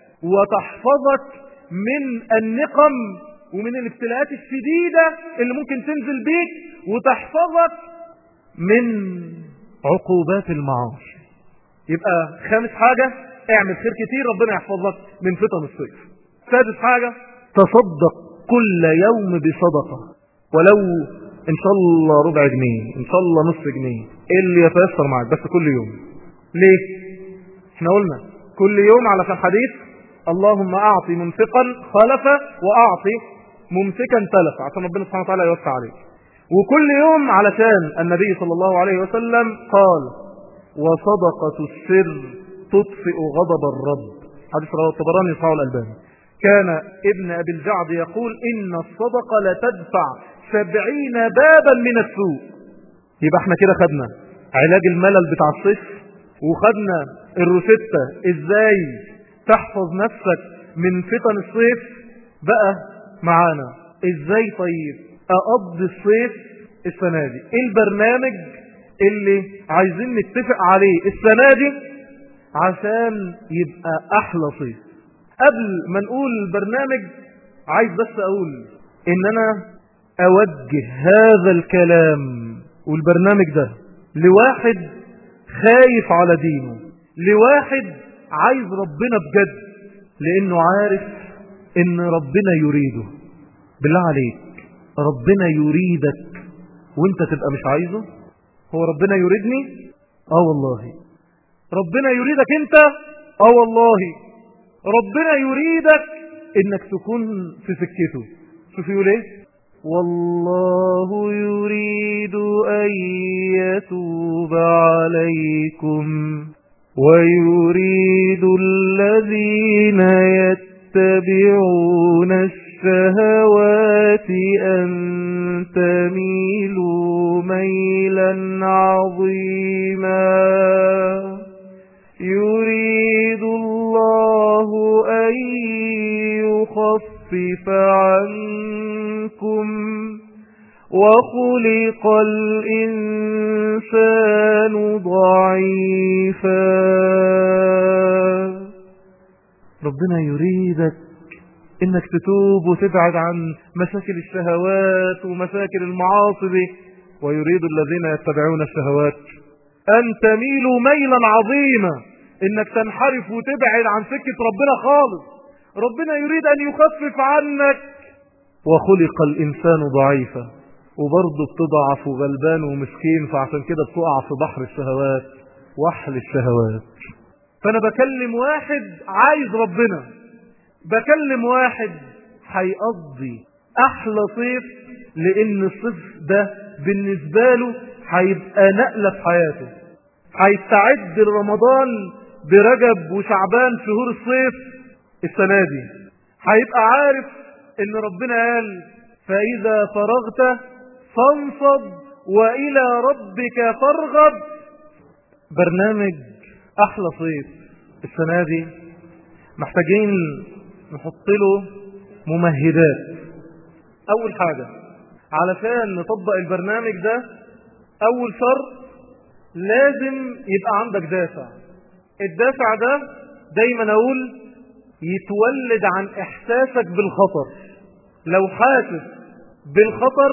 وتحفظك من النقم ومن الابتلاءات الشديدة اللي ممكن تنزل بيك، وتحفظك من عقوبات المعاصي. يبقى 5 حاجة: اعمل خير كتير ربنا يحفظك من فتن الصيف. 6 حاجة: تصدق كل يوم بصدقة، ولو ان شاء الله ربع جنيه، ان شاء الله نص جنيه، اللي يتيسر معك، بس كل يوم. ليه؟ احنا قلنا كل يوم علشان حديث: اللهم اعطي منفقا خلفا واعطي ممسكا تلفا، عشان ربنا سبحانه وتعالى يوسع عليك. وكل يوم علشان النبي صلى الله عليه وسلم قال: وصدقة السر تطفئ غضب الرب. حديث رواه الطبراني وصححه الألباني. كان ابن أبي الجعد يقول: إن الصدقة لتدفع 70 بابا من السوء. يبقى احنا كده خدنا علاج الملل بتاع الصيف، وخدنا الروشتة ازاي تحفظ نفسك من فتن الصيف. بقى معانا ازاي طيب اقضي الصيف السنة دي، ايه البرنامج اللي عايزين نتفق عليه السنة دي عشان يبقى احلى صيف. قبل ما نقول البرنامج عايز بس اقول ان انا اوجه هذا الكلام والبرنامج ده لواحد خايف على دينه، لواحد عايز ربنا بجد، لانه عارف ان ربنا يريده. بالله عليك، ربنا يريدك وانت تبقى مش عايزه؟ هو ربنا يريدني؟ والله. ربنا يريدك انت؟ والله. ربنا يريدك انك تكون في سكته. شوف يقول ايه: والله يريد ان يتوب عليكم ويريد الذين يتبعون الشهوات أن تميلوا ميلا عظيما. يريد الله أن يخفف عنكم وخلق الإنسان ضعيفا. ربنا يريدك انك تتوب وتبعد عن مشاكل الشهوات ومشاكل المعاصي. ويريد الذين يتبعون الشهوات ان تميلوا ميلا عظيما، انك تنحرف وتبعد عن سكة ربنا خالص. ربنا يريد ان يخفف عنك. وخلق الانسان ضعيفا، وبرضه بتضعف وغلبان ومسكين، فعشان كده بتقع في بحر الشهوات وحل الشهوات. فانا بكلم واحد عايز ربنا، بكلم واحد هيقضي احلى صيف، لان الصيف ده بالنسبة له هيبقى نقلة في حياته. هيستعد لرمضان برجب وشعبان شهور الصيف السنة دي، هيبقى عارف ان ربنا قال: فاذا فرغت فانصب والى ربك فارغب. برنامج احلى صيف السنة دي محتاجين نحط له ممهدات. اول حاجة علشان نطبق البرنامج ده، اول شرط لازم يبقى عندك دافع. الدافع ده دايما أقول يتولد عن إحساسك بالخطر. لو حاسس بالخطر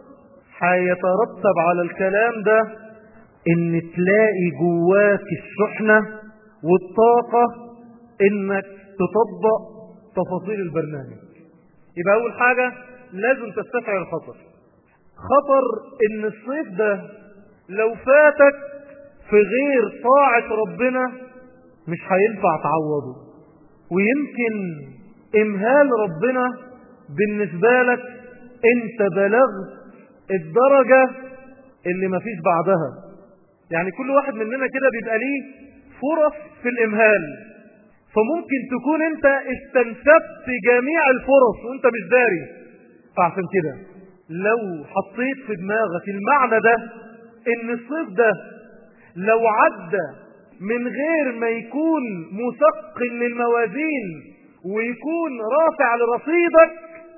هيترتب على الكلام ده ان تلاقي جواك الشحنة والطاقة انك تطبق تفاصيل البرنامج. يبقى اول حاجة لازم تستشعر الخطر. خطر ان الصيف ده لو فاتك في غير طاعة ربنا مش هينفع تعوضه، ويمكن امهال ربنا بالنسبة لك انت بلغت الدرجة اللي مفيش بعدها. يعني كل واحد مننا كده بيبقى ليه فرص في الامهال، فممكن تكون انت استنسبت جميع الفرص وانت مش داري. فعشان كده لو حطيت في دماغك المعنى ده ان الصيف ده لو عدى من غير ما يكون مثقل للموازين ويكون رافع لرصيدك،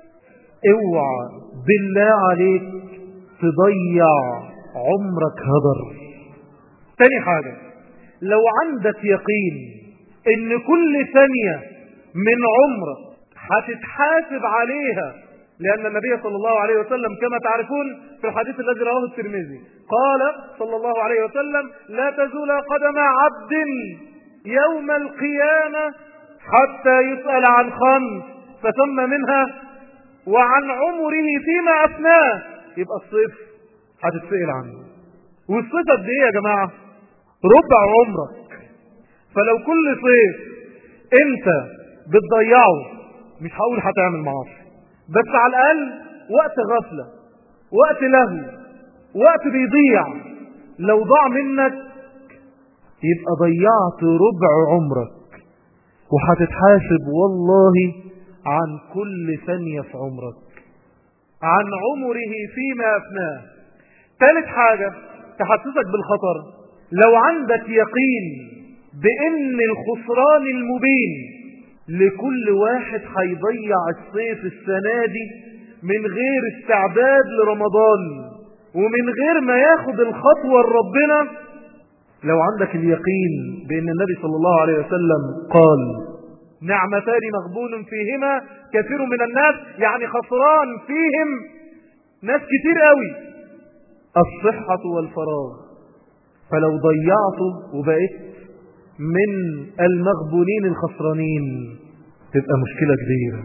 اوعى بالله عليك تضيع عمرك هدر. تاني حاجة، لو عندك يقين ان كل ثانية من عمرك هتتحاسب عليها، لأن النبي صلى الله عليه وسلم كما تعرفون في الحديث الذي رواه الترمذي قال صلى الله عليه وسلم: لا تزول قدم عبد يوم القيامة حتى يسأل عن خمس، فثم منها وعن عمره فيما أفناه. يبقى الصيف هتتسأل عنه، والصيف قد ايه يا جماعة؟ ربع عمرك. فلو كل صيف انت بتضيعه، مش هقول هتعمل معاصي، بس على الأقل وقت غفلة، وقت لهو، وقت بيضيع، لو ضاع منك يبقى ضيعت ربع عمرك، وهتتحاسب والله عن كل ثانية في عمرك، عن عمره فيما أفناه. ثالث حاجة تحسسك بالخطر، لو عندك يقين بأن الخسران المبين لكل واحد هيضيع الصيف السنة دي من غير استعداد لرمضان ومن غير ما ياخد الخطوة لربنا. لو عندك اليقين بأن النبي صلى الله عليه وسلم قال: نعمتان مغبون فيهما كثير من الناس، يعني خسران فيهم ناس كتير قوي، الصحة والفراغ. فلو ضيعته وبقيت من المغبونين الخسرانين تبقى مشكلة كبيرة.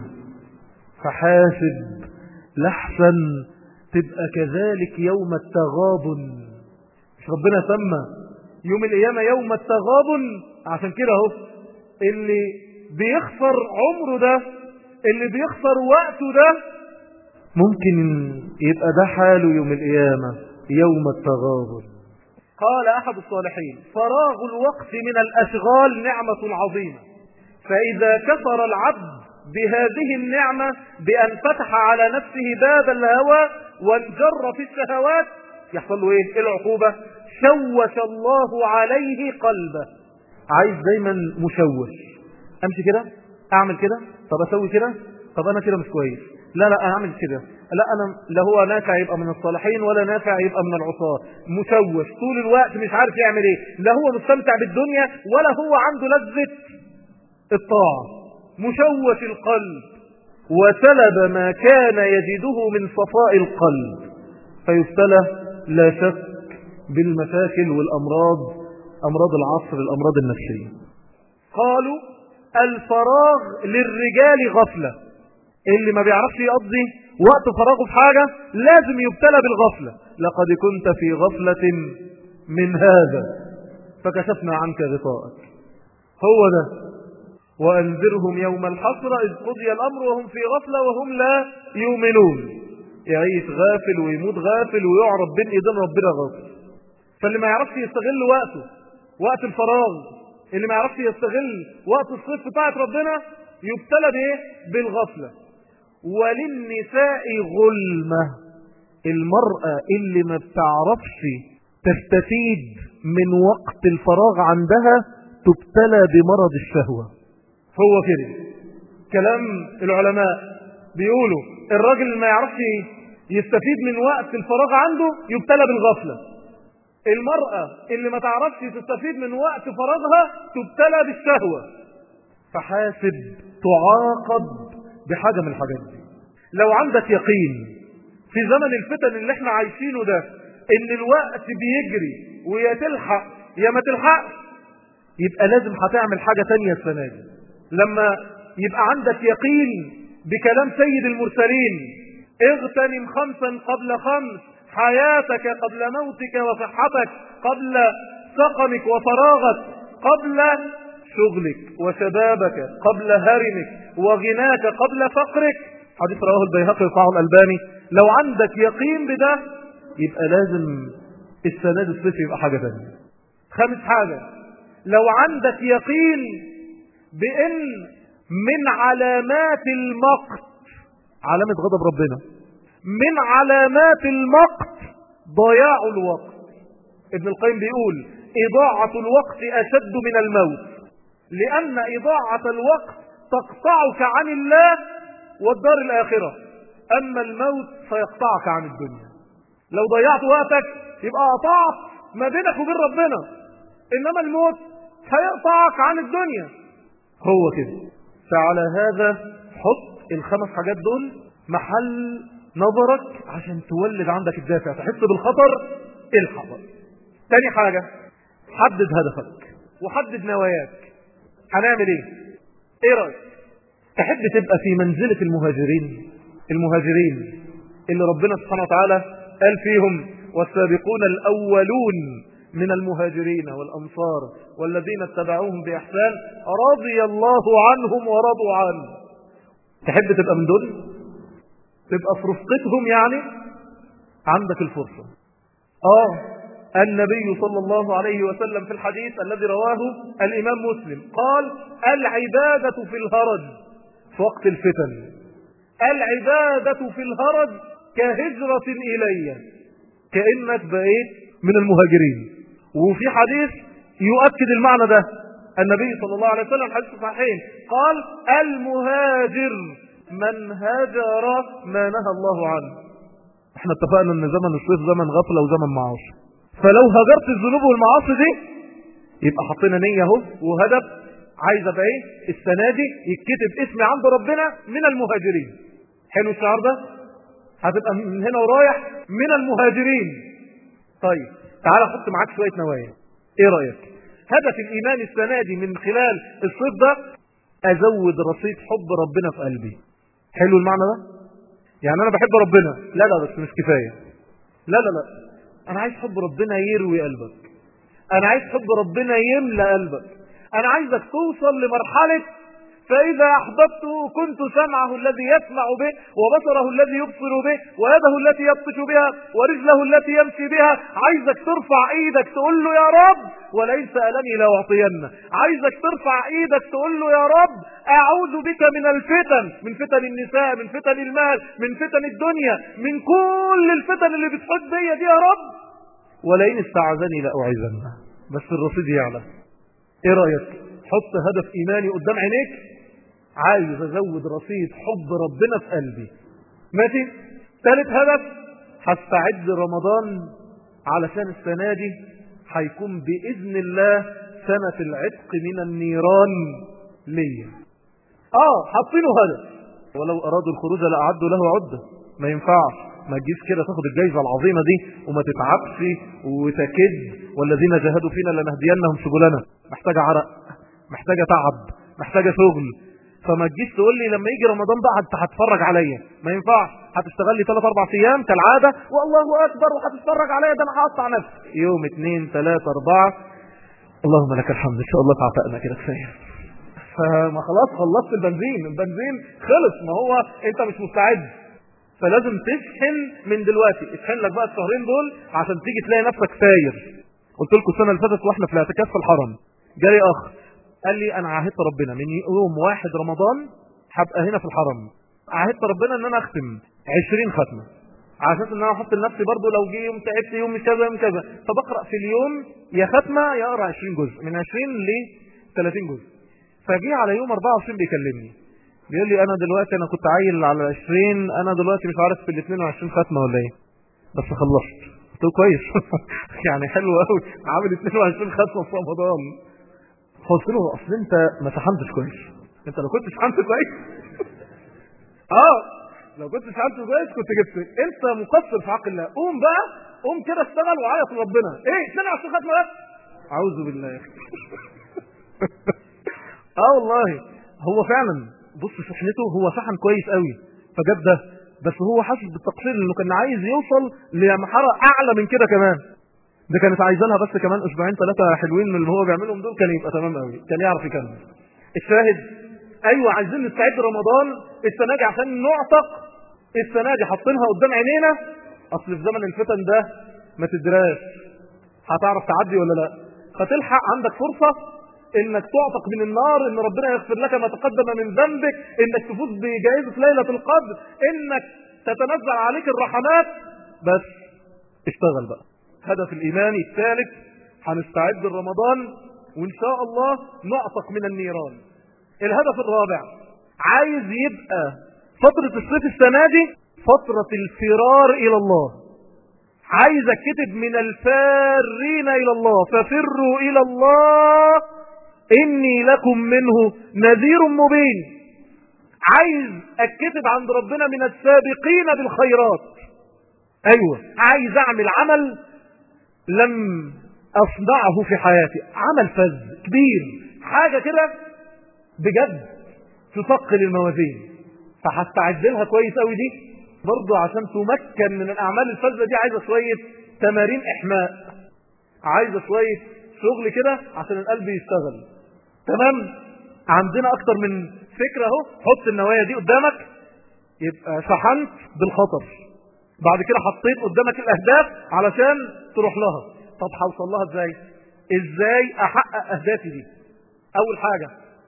فحاسب لحسن تبقى كذلك يوم التغابن. مش ربنا سمى يوم القيامة يوم التغابن؟ عشان كده اهو اللي بيخسر عمره ده، اللي بيخسر وقته ده، ممكن يبقى ده حاله يوم القيامة يوم التغابن. قال أحد الصالحين: فراغ الوقت من الأشغال نعمة عظيمة، فإذا كفر العبد بهذه النعمة بأن فتح على نفسه باب الهوى وانجر في الشهوات، يحصل له ايه العقوبة؟ شوش الله عليه قلبه. عايز دايما مشوش، امشي كده، اعمل كده، طب اسوي كده، طب انا كده مش كويس، لا انا اعمل كده، لا انا لا هو نافع يبقى من الصالحين ولا نافع يبقى من العصاة. مشوش طول الوقت، مش عارف يعمل ايه، لا هو مستمتع بالدنيا ولا هو عنده لذة الطاعة. مشوش القلب، وسلب ما كان يجده من صفاء القلب، فيبتلى لا شك بالمشاكل والأمراض، أمراض العصر، الأمراض النفسية. قالوا: الفراغ للرجال غفلة. اللي ما بيعرفش يقضي وقت فراغه في حاجة لازم يبتلى بالغفلة. لقد كنت في غفلة من هذا فكشفنا عنك غطاءك. هو ده. وأنذرهم يوم الحسرة إذ قضي الأمر وهم في غفلة وهم لا يؤمنون. يعيش غافل ويموت غافل ويعرف بين إيدين ربنا غافل. فاللي ما يعرفش يستغل وقته، وقت الفراغ، اللي ما يعرفش يستغل وقت الصيف بتاعت ربنا يبتلى بايه؟ بالغفلة. وللنساء غلمة. المرأة اللي ما بتعرفش تستفيد من وقت الفراغ عندها تبتلى بمرض الشهوة. هو كده كلام العلماء بيقولوا الراجل اللي ما يعرفش يستفيد من وقت الفراغ عنده يبتلى بالغفلة. المرأة اللي ما تعرفش تستفيد من وقت فراغها تبتلى بالشهوة. فحاسب تعاقب بحاجة من الحاجات دي. لو عندك يقين في زمن الفتن اللي احنا عايشينه ده ان الوقت بيجري ويا تلحق يا ما تلحق، يبقى لازم هتعمل حاجة تانية السنة دي. لما يبقى عندك يقين بكلام سيد المرسلين: اغتنم 5 قبل 5، حياتك قبل موتك وصحتك قبل سقمك وفراغك، قبل شغلك وشبابك قبل هرمك، وغناك قبل فقرك. حديث رواه البيهقي وصححه الألباني. لو عندك يقين بده يبقى لازم السنة دي الصيف يبقى حاجة تانية. 5 حاجة: لو عندك يقين بأن من علامات المقت، علامة غضب ربنا، من علامات المقت ضياع الوقت. ابن القيم بيقول: إضاعة الوقت أشد من الموت، لأن إضاعة الوقت تقطعك عن الله والدار الآخرة، أما الموت فيقطعك عن الدنيا. لو ضيعت وقتك يبقى قطعت ما بينك وبين ربنا، إنما الموت هيقطعك عن الدنيا. هو كده. فعلى هذا حط 5 حاجات دول محل نظرك عشان تولد عندك الدافع، تحس بالخطر الحق. تاني حاجة: حدد هدفك وحدد نواياك. هنعمل ايه رأيك؟ تحب تبقى في منزلة المهاجرين اللي ربنا سبحانه وتعالى قال فيهم: والسابقون الأولون من المهاجرين والأنصار والذين اتبعوهم بإحسان رضي الله عنهم ورضوا عنه. تحب تبقى من دول؟ تبقى في رفقتهم يعني؟ عندك الفرصة. النبي صلى الله عليه وسلم في الحديث الذي رواه الإمام مسلم قال: العبادة في الهرج في وقت الفتن، العبادة في الهرج كهجرة إلي، كأنك بقيت من المهاجرين. وفي حديث يؤكد المعنى ده، النبي صلى الله عليه وسلم حديث صحيحين قال: المهاجر من هاجر ما نهى الله عنه. احنا اتفقنا ان زمن الصيف زمن غفلة وزمن معاصي، فلو هاجرت الذنوب والمعاصي دي يبقى حطينا نية اهو وهدف. عايز ابقى السنة دي يتكتب اسمي عند ربنا من المهاجرين. حلو الشعار ده؟ هتبقى من هنا ورايح من المهاجرين. طيب تعال حط معاك شوية نوايا. ايه رأيك؟ هدف الإيمان السنة دي من خلال الصيف ده: أزود رصيد حب ربنا في قلبي. حلو المعنى ده؟ يعني أنا بحب ربنا، لا بس مش كفاية. لا أنا عايز حب ربنا يروي قلبك، أنا عايز حب ربنا يملأ قلبك. أنا عايزك توصل لمرحلة: فإذا أحببته كنت سمعه الذي يسمع به، وبصره الذي يبصر به، ويده التي يبطش بها، ورجله التي يمشي بها. عايزك ترفع ايدك تقول له: يا رب ولئن سألني لأعطينه. عايزك ترفع ايدك تقول له: يا رب أعوذ بك من الفتن، من فتن النساء، من فتن المال، من فتن الدنيا، من كل الفتن اللي بتحط بيا دي يا رب، ولئن استعاذني لأعيذنه. بس الرصيد يعلى. ايه رأيك؟ حط هدف إيماني قدام عينيك: عايز أزود رصيد حب ربنا في قلبي. ماشي؟ 3 هدف: هستعد رمضان علشان السنة دي هيكون بإذن الله سنة العتق من النيران ليا. حاطينه هدف. ولو أرادوا الخروج لأعدوا له عدة. ما ينفعش ما تجيش كده تاخد الجايزة العظيمة دي وما تتعبش وتكد: والذين جاهدوا فينا لنهدينهم سبلنا. محتاجة عرق، محتاجة تعب، محتاجة شغل. فما تجيش تقول لي لما يجي رمضان بقى انت هتتفرج عليا. ما ينفعش. هتشتغل لي 3-4 ايام كالعادة والله اكبر وهتتفرج عليا، ده انا هقطع نفسي. يوم 2 3 4 اللهم لك الحمد ان شاء الله تعتقنا كده كفايه. فما خلاص خلصت البنزين خلص. ما هو انت مش مستعد، فلازم تشحن من دلوقتي. اشحن لك بقى الشهرين دول عشان تيجي تلاقي نفسك ساير. قلت لكم السنه اللي فاتت واحنا في الاعتكاف في الحرم، جالي اخ قال لي: انا عاهدت ربنا من يوم 1 رمضان هبقى هنا في الحرم، عاهدت ربنا ان انا اختم 20 ختمه، على اساس ان انا احط لنفسي برضو لو جه يوم تعبت يوم كذا يوم كذا، فبقرا في اليوم يا ختمه يا اقرا 20 جزء، من 20 ل 30 جزء. فجي على يوم 24 بيكلمني بيقول لي: انا دلوقتي انا كنت عايل على 20، انا دلوقتي مش عارف في ال 22 ختمه ولا ايه، بس خلصت. قلت له كويس. يعني حلو قوي، عامل 22 ختمه في رمضان. قلت له اصل انت ما سحنتش كويس، انت لو كنت سحنت كويس لو كنت سحنت كويس كنت جبت. انت مقصر في حق الله، قوم بقى، قوم كده اشتغل وعيط لربنا. ايه 22 ختمه بس؟ اعوذ بالله يا اخي. والله هو فعلا بص سحنته، هو سحن كويس قوي فجاب ده، بس هو حاسس بالتقصير انه كان عايز يوصل لمرحله اعلى من كده كمان. ده كانت عايزه لها بس كمان اسبوعين ثلاثه حلوين من اللي هو بيعملهم دول، كان يبقى تمام قوي، كان يعرف يكمل. الشاهد ايوه عايزين نستعد رمضان السنه دي عشان نعتق. السنه دي حاطينها قدام عينينا، اصل في زمن الفتن ده ما تدراش هتعرف تعدي ولا لا، فتلحق عندك فرصه انك تعتق من النار، ان ربنا يغفر لك ما تقدم من ذنبك، انك تفوز بجائزه ليله القدر، انك تتنزل عليك الرحمات. بس اشتغل بقى. هدف الايماني الثالث، هنستعد لرمضان وان شاء الله نعتق من النيران. الهدف الرابع، عايز يبقى فترة الصيف السنة دي فترة الفرار الى الله. عايز اكتب من الفارين الى الله، ففروا الى الله اني لكم منه نذير مبين. عايز اكتب عند ربنا من السابقين بالخيرات. ايوه عايز اعمل عمل لم اصنعه في حياتي، عمل فذ كبير، حاجة كده بجد تثقل الموازين. فهستعد لها كويس قوي دي برضو عشان تمكن من الاعمال الفذة دي. عايزة شوية تمارين احماء، عايزة شوية شغل كده عشان القلب يشتغل. تمام، عندنا اكتر من فكرة اهو. حط النوايا دي قدامك، يبقى شحنت بالخطر. بعد كده حطيت قدامك الاهداف علشان تروح لها. طب هوصل لها ازاي احقق اهدافي دي؟ اول حاجة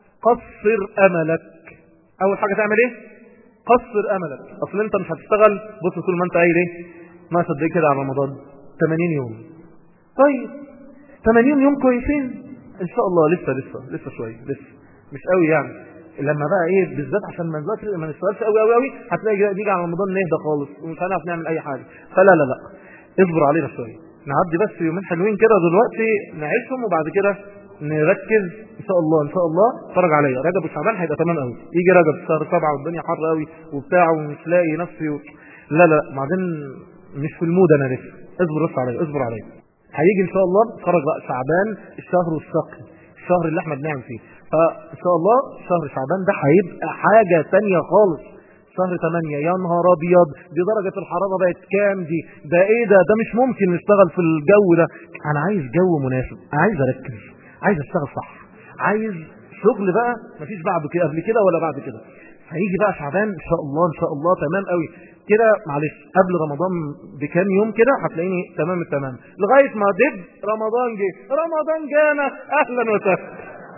قصر املك. اول حاجة تعمل ايه؟ قصر املك. اصل انت مش هتشتغل بص طول ما انت قايل ايه ما صدق كده على رمضان 80 يوم. طيب 80 يوم كويسين ان شاء الله، لسه شويه، لسه مش قوي يعني. لما بقى ايه بالذات عشان ما نشتغلش قوي هتلاقي نيجي على رمضان نهدى خالص ومش هنعرف نعمل اي حاجه. فلا اصبر علينا شويه، نعدي بس يومين حلوين كده دلوقتي نعيشهم، وبعد كده نركز ان شاء الله. اتفرج عليا رجب وشعبان هيبقى تمام قوي. يجي رجب شهر 7 والدنيا حر قوي وبتاع ومش لاقي نفسي لا بعدين مش في المود انا لسه. اصبر عليا هيجي ان شاء الله. اتفرج بقى شعبان الشهر والشقي، الشهر اللي احنا بنعمل فيه. فان شاء الله شهر شعبان ده هيبقى حاجة تانية خالص. شهر 8 يا نهار ابيض، دي درجة الحرارة بقت كام دي؟ ده ايه ده مش ممكن نشتغل في الجو ده. انا عايز جو مناسب، عايز اركز، عايز اشتغل صح، عايز شغل بقى مفيش بعده كده قبل كده ولا بعد كده. هيجي بقى شعبان ان شاء الله تمام قوي كده. معلش قبل رمضان بكام يوم كده هتلاقيني تمام التمام، لغاية ما رمضان جانا اهلا وسهلا.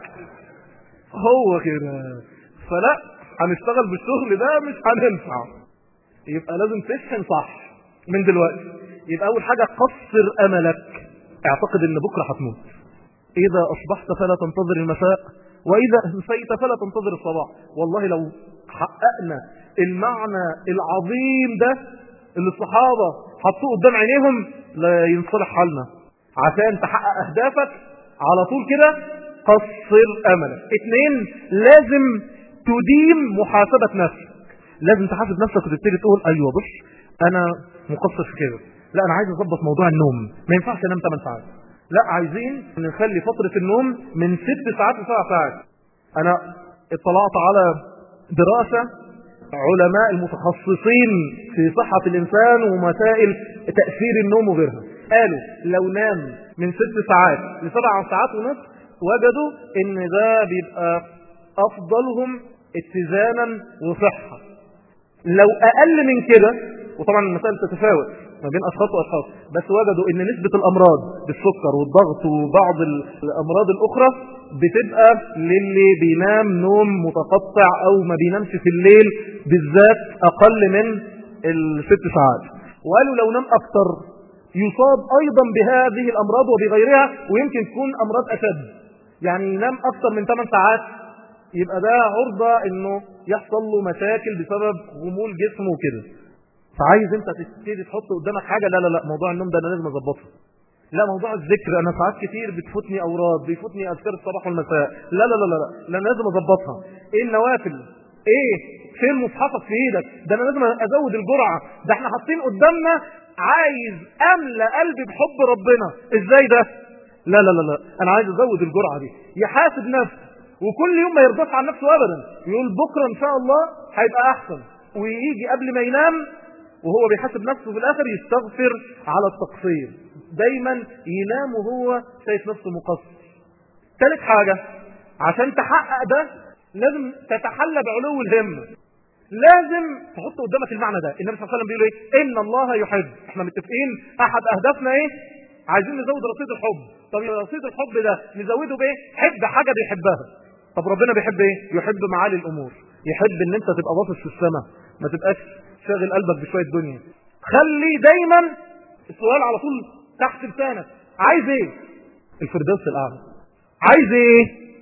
هو كده. فلا هنشتغل بالشغل ده مش هننفع. يبقى لازم تشحن صح من دلوقتي. يبقى اول حاجة قصر املك. اعتقد ان بكرة هتموت. اذا اصبحت فلا تنتظر المساء، واذا امسيت فلا تنتظر الصباح. والله لو حققنا المعنى العظيم ده اللي الصحابة حطوه قدام عينيهم لا ينصلح حالنا. عشان تحقق اهدافك على طول كده قصر املك. 2، لازم تديم محاسبة نفسك. لازم تحاسب نفسك وتبتدي تقول ايوه بص انا مقصر في كده، لا انا عايز اظبط موضوع النوم، ما ينفعش انام 8 ساعات، لا عايزين نخلي فترة النوم من 6 ساعات ل7 ساعات. انا اطلعت على دراسة علماء المتخصصين في صحة الانسان ومسائل تأثير النوم وغيرها، قالوا لو نام من 6 ساعات ل7 ساعات ونصف وجدوا ان ده بيبقى افضلهم اتزانا وصحة. لو اقل من كده، وطبعا المسائل تتفاوت ما بين اشخاص واشخاص، بس وجدوا ان نسبة الامراض بالسكر والضغط وبعض الامراض الاخرى بتبقى للي بينام نوم متقطع او ما بينامش في الليل بالذات اقل من 6 ساعات. وقالوا لو نام اكتر يصاب ايضا بهذه الامراض وبغيرها، ويمكن تكون امراض اشد. يعني ينام اكتر من 8 ساعات يبقى ده عرضة انه يحصل له مشاكل بسبب غمول جسمه وكده. فعايز انت تبتدي تحط قدامك حاجة، لا لا لا، موضوع النوم ده انا لازم اظبطه. لا، موضوع الذكر انا ساعات كتير بتفوتني اوراد، بيفوتني اذكار الصباح والمساء، لا لا لا لا لا، انا لازم اظبطها. ايه النوافل؟ ايه فين مصحفك في ايدك؟ ده انا لازم ازود الجرعة، ده احنا حاطين قدامنا عايز املى قلبي بحب ربنا، ازاي ده؟ لا لا لا لا، انا عايز ازود الجرعة دي. يحاسب نفسه، وكل يوم ما يرضاش عن نفسه ابدا، يقول بكرة ان شاء الله هيبقى احسن، ويجي قبل ما ينام وهو بيحاسب نفسه في الاخر يستغفر على التقصير. دايما ينام وهو شايف نفسه مقصر. ثالث حاجة عشان تحقق ده لازم تتحلى بعلو الهمة. لازم تحط قدامك المعنى ده. النبي صلى الله عليه وسلم بيقول ايه؟ ان الله يحب. احنا متفقين احد اهدافنا ايه؟ عايزين نزود رصيد الحب. طب رصيد الحب ده نزوده بايه؟ حب حاجة بيحبها. طب ربنا بيحب ايه؟ يحب معالي الامور، يحب ان انت تبقى باصص في السماء، ما تبقاش شاغل قلبك بشوية دنيا. خلي دايما السؤال على طول تحت لسانك، عايز ايه؟ الفردوس الاعلى. عايز ايه؟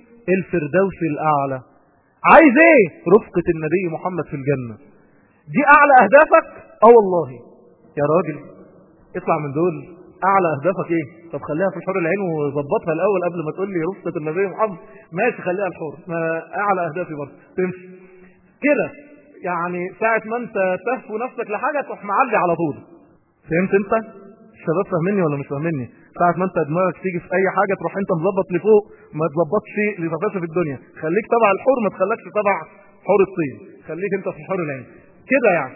الفردوس الاعلى. عايز ايه؟ رفقة النبي محمد في الجنة. دي اعلى اهدافك؟ والله يا راجل اطلع من دول. اعلى اهدافك ايه؟ طب خليها في الحور العين وظبطها الاول قبل ما تقول لي رفقة النبي محمد. ماشي، خليها الحور، ما اعلى اهدافي برضه تمشي كده. يعني ساعة ما انت تهفو نفسك لحاجة تروح معلي على طول. فهمت انت؟ الشباب فاهمني ولا مش فاهمني؟ ساعة ما انت دماغك تيجي في اي حاجة تروح انت مظبط لفوق، ما تظبطش لتفاصيل في الدنيا. خليك تبع الحور، ما تخليكش تبع حور الطين، خليك انت في حور العين كده يعني.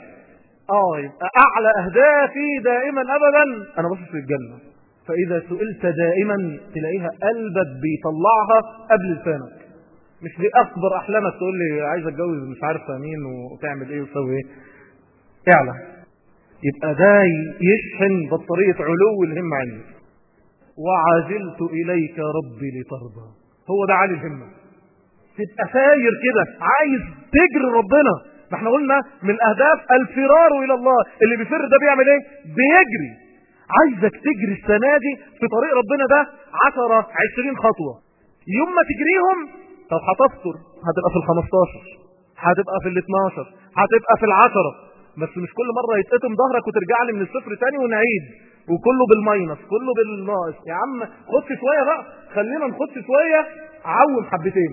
يبقى اعلى اهدافي دائما ابدا انا باصص في الجنة. فاذا سئلت دائما تلاقيها قلبك بيطلعها قبل لسانك. مش دي اكبر احلامك تقول لي عايز اتجوز مش عارف مين وتعمل ايه وتسوي ايه. اعلى. يبقى ده يشحن بطارية علو الهمة عندك. وعجلت اليك ربي لترضى. هو ده عالي الهمة. تبقى ساير كده عايز تجري ربنا. ما احنا قلنا من الاهداف الفرار الى الله. اللي بيفر ده بيعمل ايه؟ بيجري. عايزك تجري السنة دي في طريق ربنا ده 10 20 خطوة. يوم ما تجريهم طب هتفطر، هتبقى في ال15، هتبقى في ال12، هتبقى في ال10. بس مش كل مرة يتقطم ظهرك وترجع لي من الصفر تاني ونعيد، وكله بالماينس كله بالناقص. يا عم خدش شوية بقى، خلينا نخدش شوية، عوم حبتين،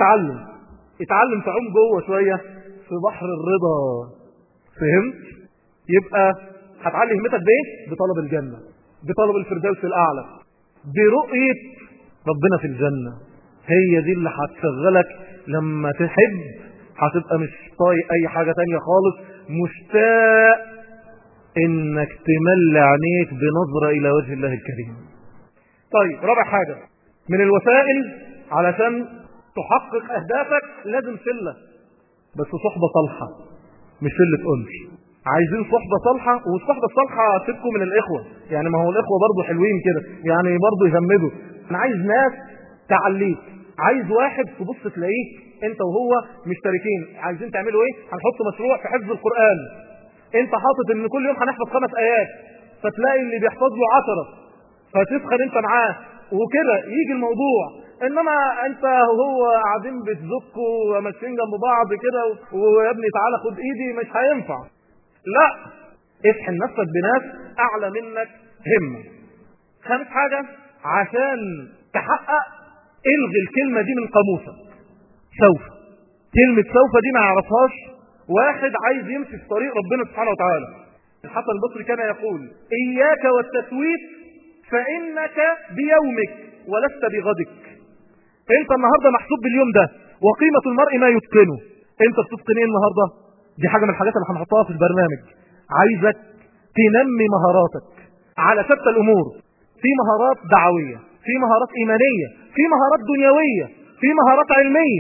اتعلم تعوم جوه شوية في بحر الرضا. فهمت؟ يبقى هتعلي همتك بايه؟ بطلب الجنة، بطلب الفردوس الأعلى، برؤية ربنا في الجنة. هي دي اللي هتشغلك. لما تحب هتبقى مش طايق اي حاجة تانية خالص، مشتاق انك تملى عينيك بنظرة الى وجه الله الكريم. طيب رابع حاجة من الوسائل علشان تحقق اهدافك، لازم شلة، بس صحبة صالحة مش شلة انس. عايزين صحبة صالحة، والصحبة الصالحة تبقوا من الاخوة. يعني ما هو الاخوة برضو حلوين كده، يعني برضو يهمدوا. انا عايز ناس تعليك. عايز واحد تبص تلاقيه انت وهو مشتركين، عايزين تعملوا ايه؟ هنحط مشروع في حفظ القرآن. انت حاطط ان كل يوم هنحفظ 5 آيات، فتلاقي اللي بيحفظ له 10، فتسخن انت معاه وكده يجي الموضوع. انما انت وهو قاعدين بتزكوا وماشيين جنب بعض كده ويا ابني تعالى خد ايدي، مش هينفع. لا، اشحن نفسك بناس اعلى منك همة. خامس حاجة عشان تحقق، الغي الكلمة دي من قاموسك. سوف. كلمة سوف دي ما يعرفهاش واحد عايز يمشي في طريق ربنا سبحانه وتعالى. الحسن البصري كان يقول إياك والتسويف فإنك بيومك ولست بغدك. انت النهاردة محسوب باليوم ده، وقيمة المرء ما يتقنه. انت بتتقن ايه النهاردة؟ دي حاجة من الحاجات اللي هنحطها في البرنامج. عايزك تنمي مهاراتك على شتى الأمور. في مهارات دعوية، في مهارات إيمانية، في مهارات دنيوية، في مهارات علمية.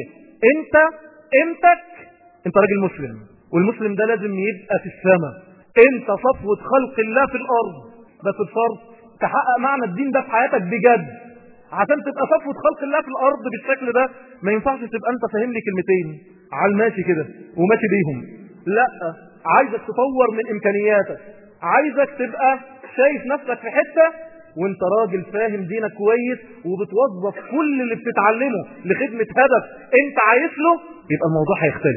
انت راجل مسلم، والمسلم ده لازم يبقى في السماء. انت صفوة خلق الله في الأرض، بس الفرض تحقق معنى الدين ده في حياتك بجد. عشان تبقى صفوة خلق الله في الأرض بالشكل ده ما ينفعش تبقى انت فاهم لي كلمتين على الماشي كده وماشي بيهم. لا، عايزك تطور من إمكانياتك، عايزك تبقى شايف نفسك في حتة وانت راجل فاهم دينك كويس، وبتوظف كل اللي بتتعلمه لخدمة هدف انت عايش له. يبقى الموضوع هيختلف.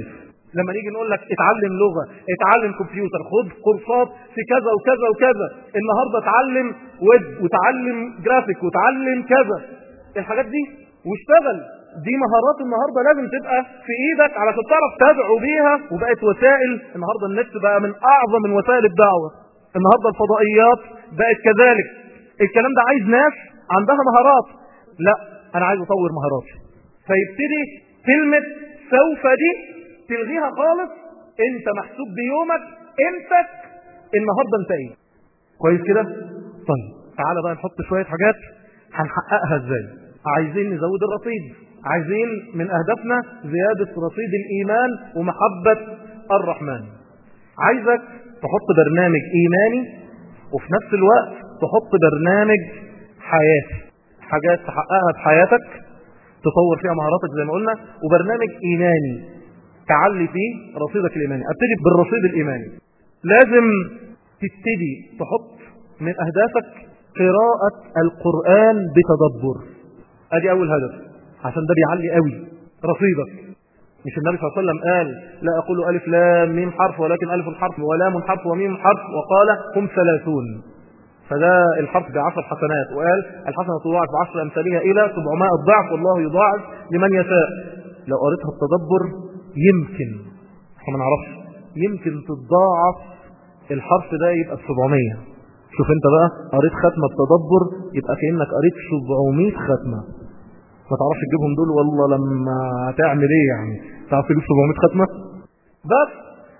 لما نيجي نقول لك اتعلم لغة، اتعلم كمبيوتر، خد كورسات في كذا وكذا وكذا، النهاردة اتعلم ويب وتعلم جرافيك وتعلم كذا، الحاجات دي واشتغل. دي مهارات النهاردة لازم تبقى في ايدك علشان تعرف تدعو بيها. وبقت وسائل النهاردة، النت بقى من اعظم من وسائل الدعوة. النهاردة الفضائيات بقت كذلك. الكلام ده عايز ناس عندها مهارات. لا، انا عايز اطور مهاراتي. فيبتدي كلمة سوف دي تلغيها خالص. انت محسوب بيومك، انتك النهاردة انت ايه. كويس كده؟ طيب تعالى بقى نحط شوية حاجات هنحققها ازاي. عايزين نزود الرصيد، عايزين من اهدافنا زيادة رصيد الايمان ومحبة الرحمن. عايزك تحط برنامج ايماني وفي نفس الوقت تحط برنامج حياتي، حاجات تحققها في حياتك تطور فيها مهاراتك زي ما قلنا، وبرنامج ايماني تعلي فيه رصيدك الايماني. ابتدي بالرصيد الايماني. لازم تبتدي تحط من اهدافك قراءة القرآن بتدبر. ادي اول هدف، عشان ده بيعلي قوي رصيدك. مش النبي صلى الله عليه وسلم قال لا اقول الف لام ميم حرف ولكن الف حرف ولام حرف وميم حرف، وقال هم 30. فده الحرف ب10 حسنات، وقال الحسنة تضاعف ب10 امثالها الى 700 ضعف والله يضاعف لمن يشاء. لو قريتها التدبر يمكن، احنا ما نعرفش، يمكن تتضاعف الحرف ده يبقى ب700. شوف انت بقى قريت ختمة بتدبر يبقى كأنك قريت 700 ختمة. ما تعرفش تجيبهم دول والله لما هتعمل ايه يعني، تعرف تجيب 700 ختمة بس.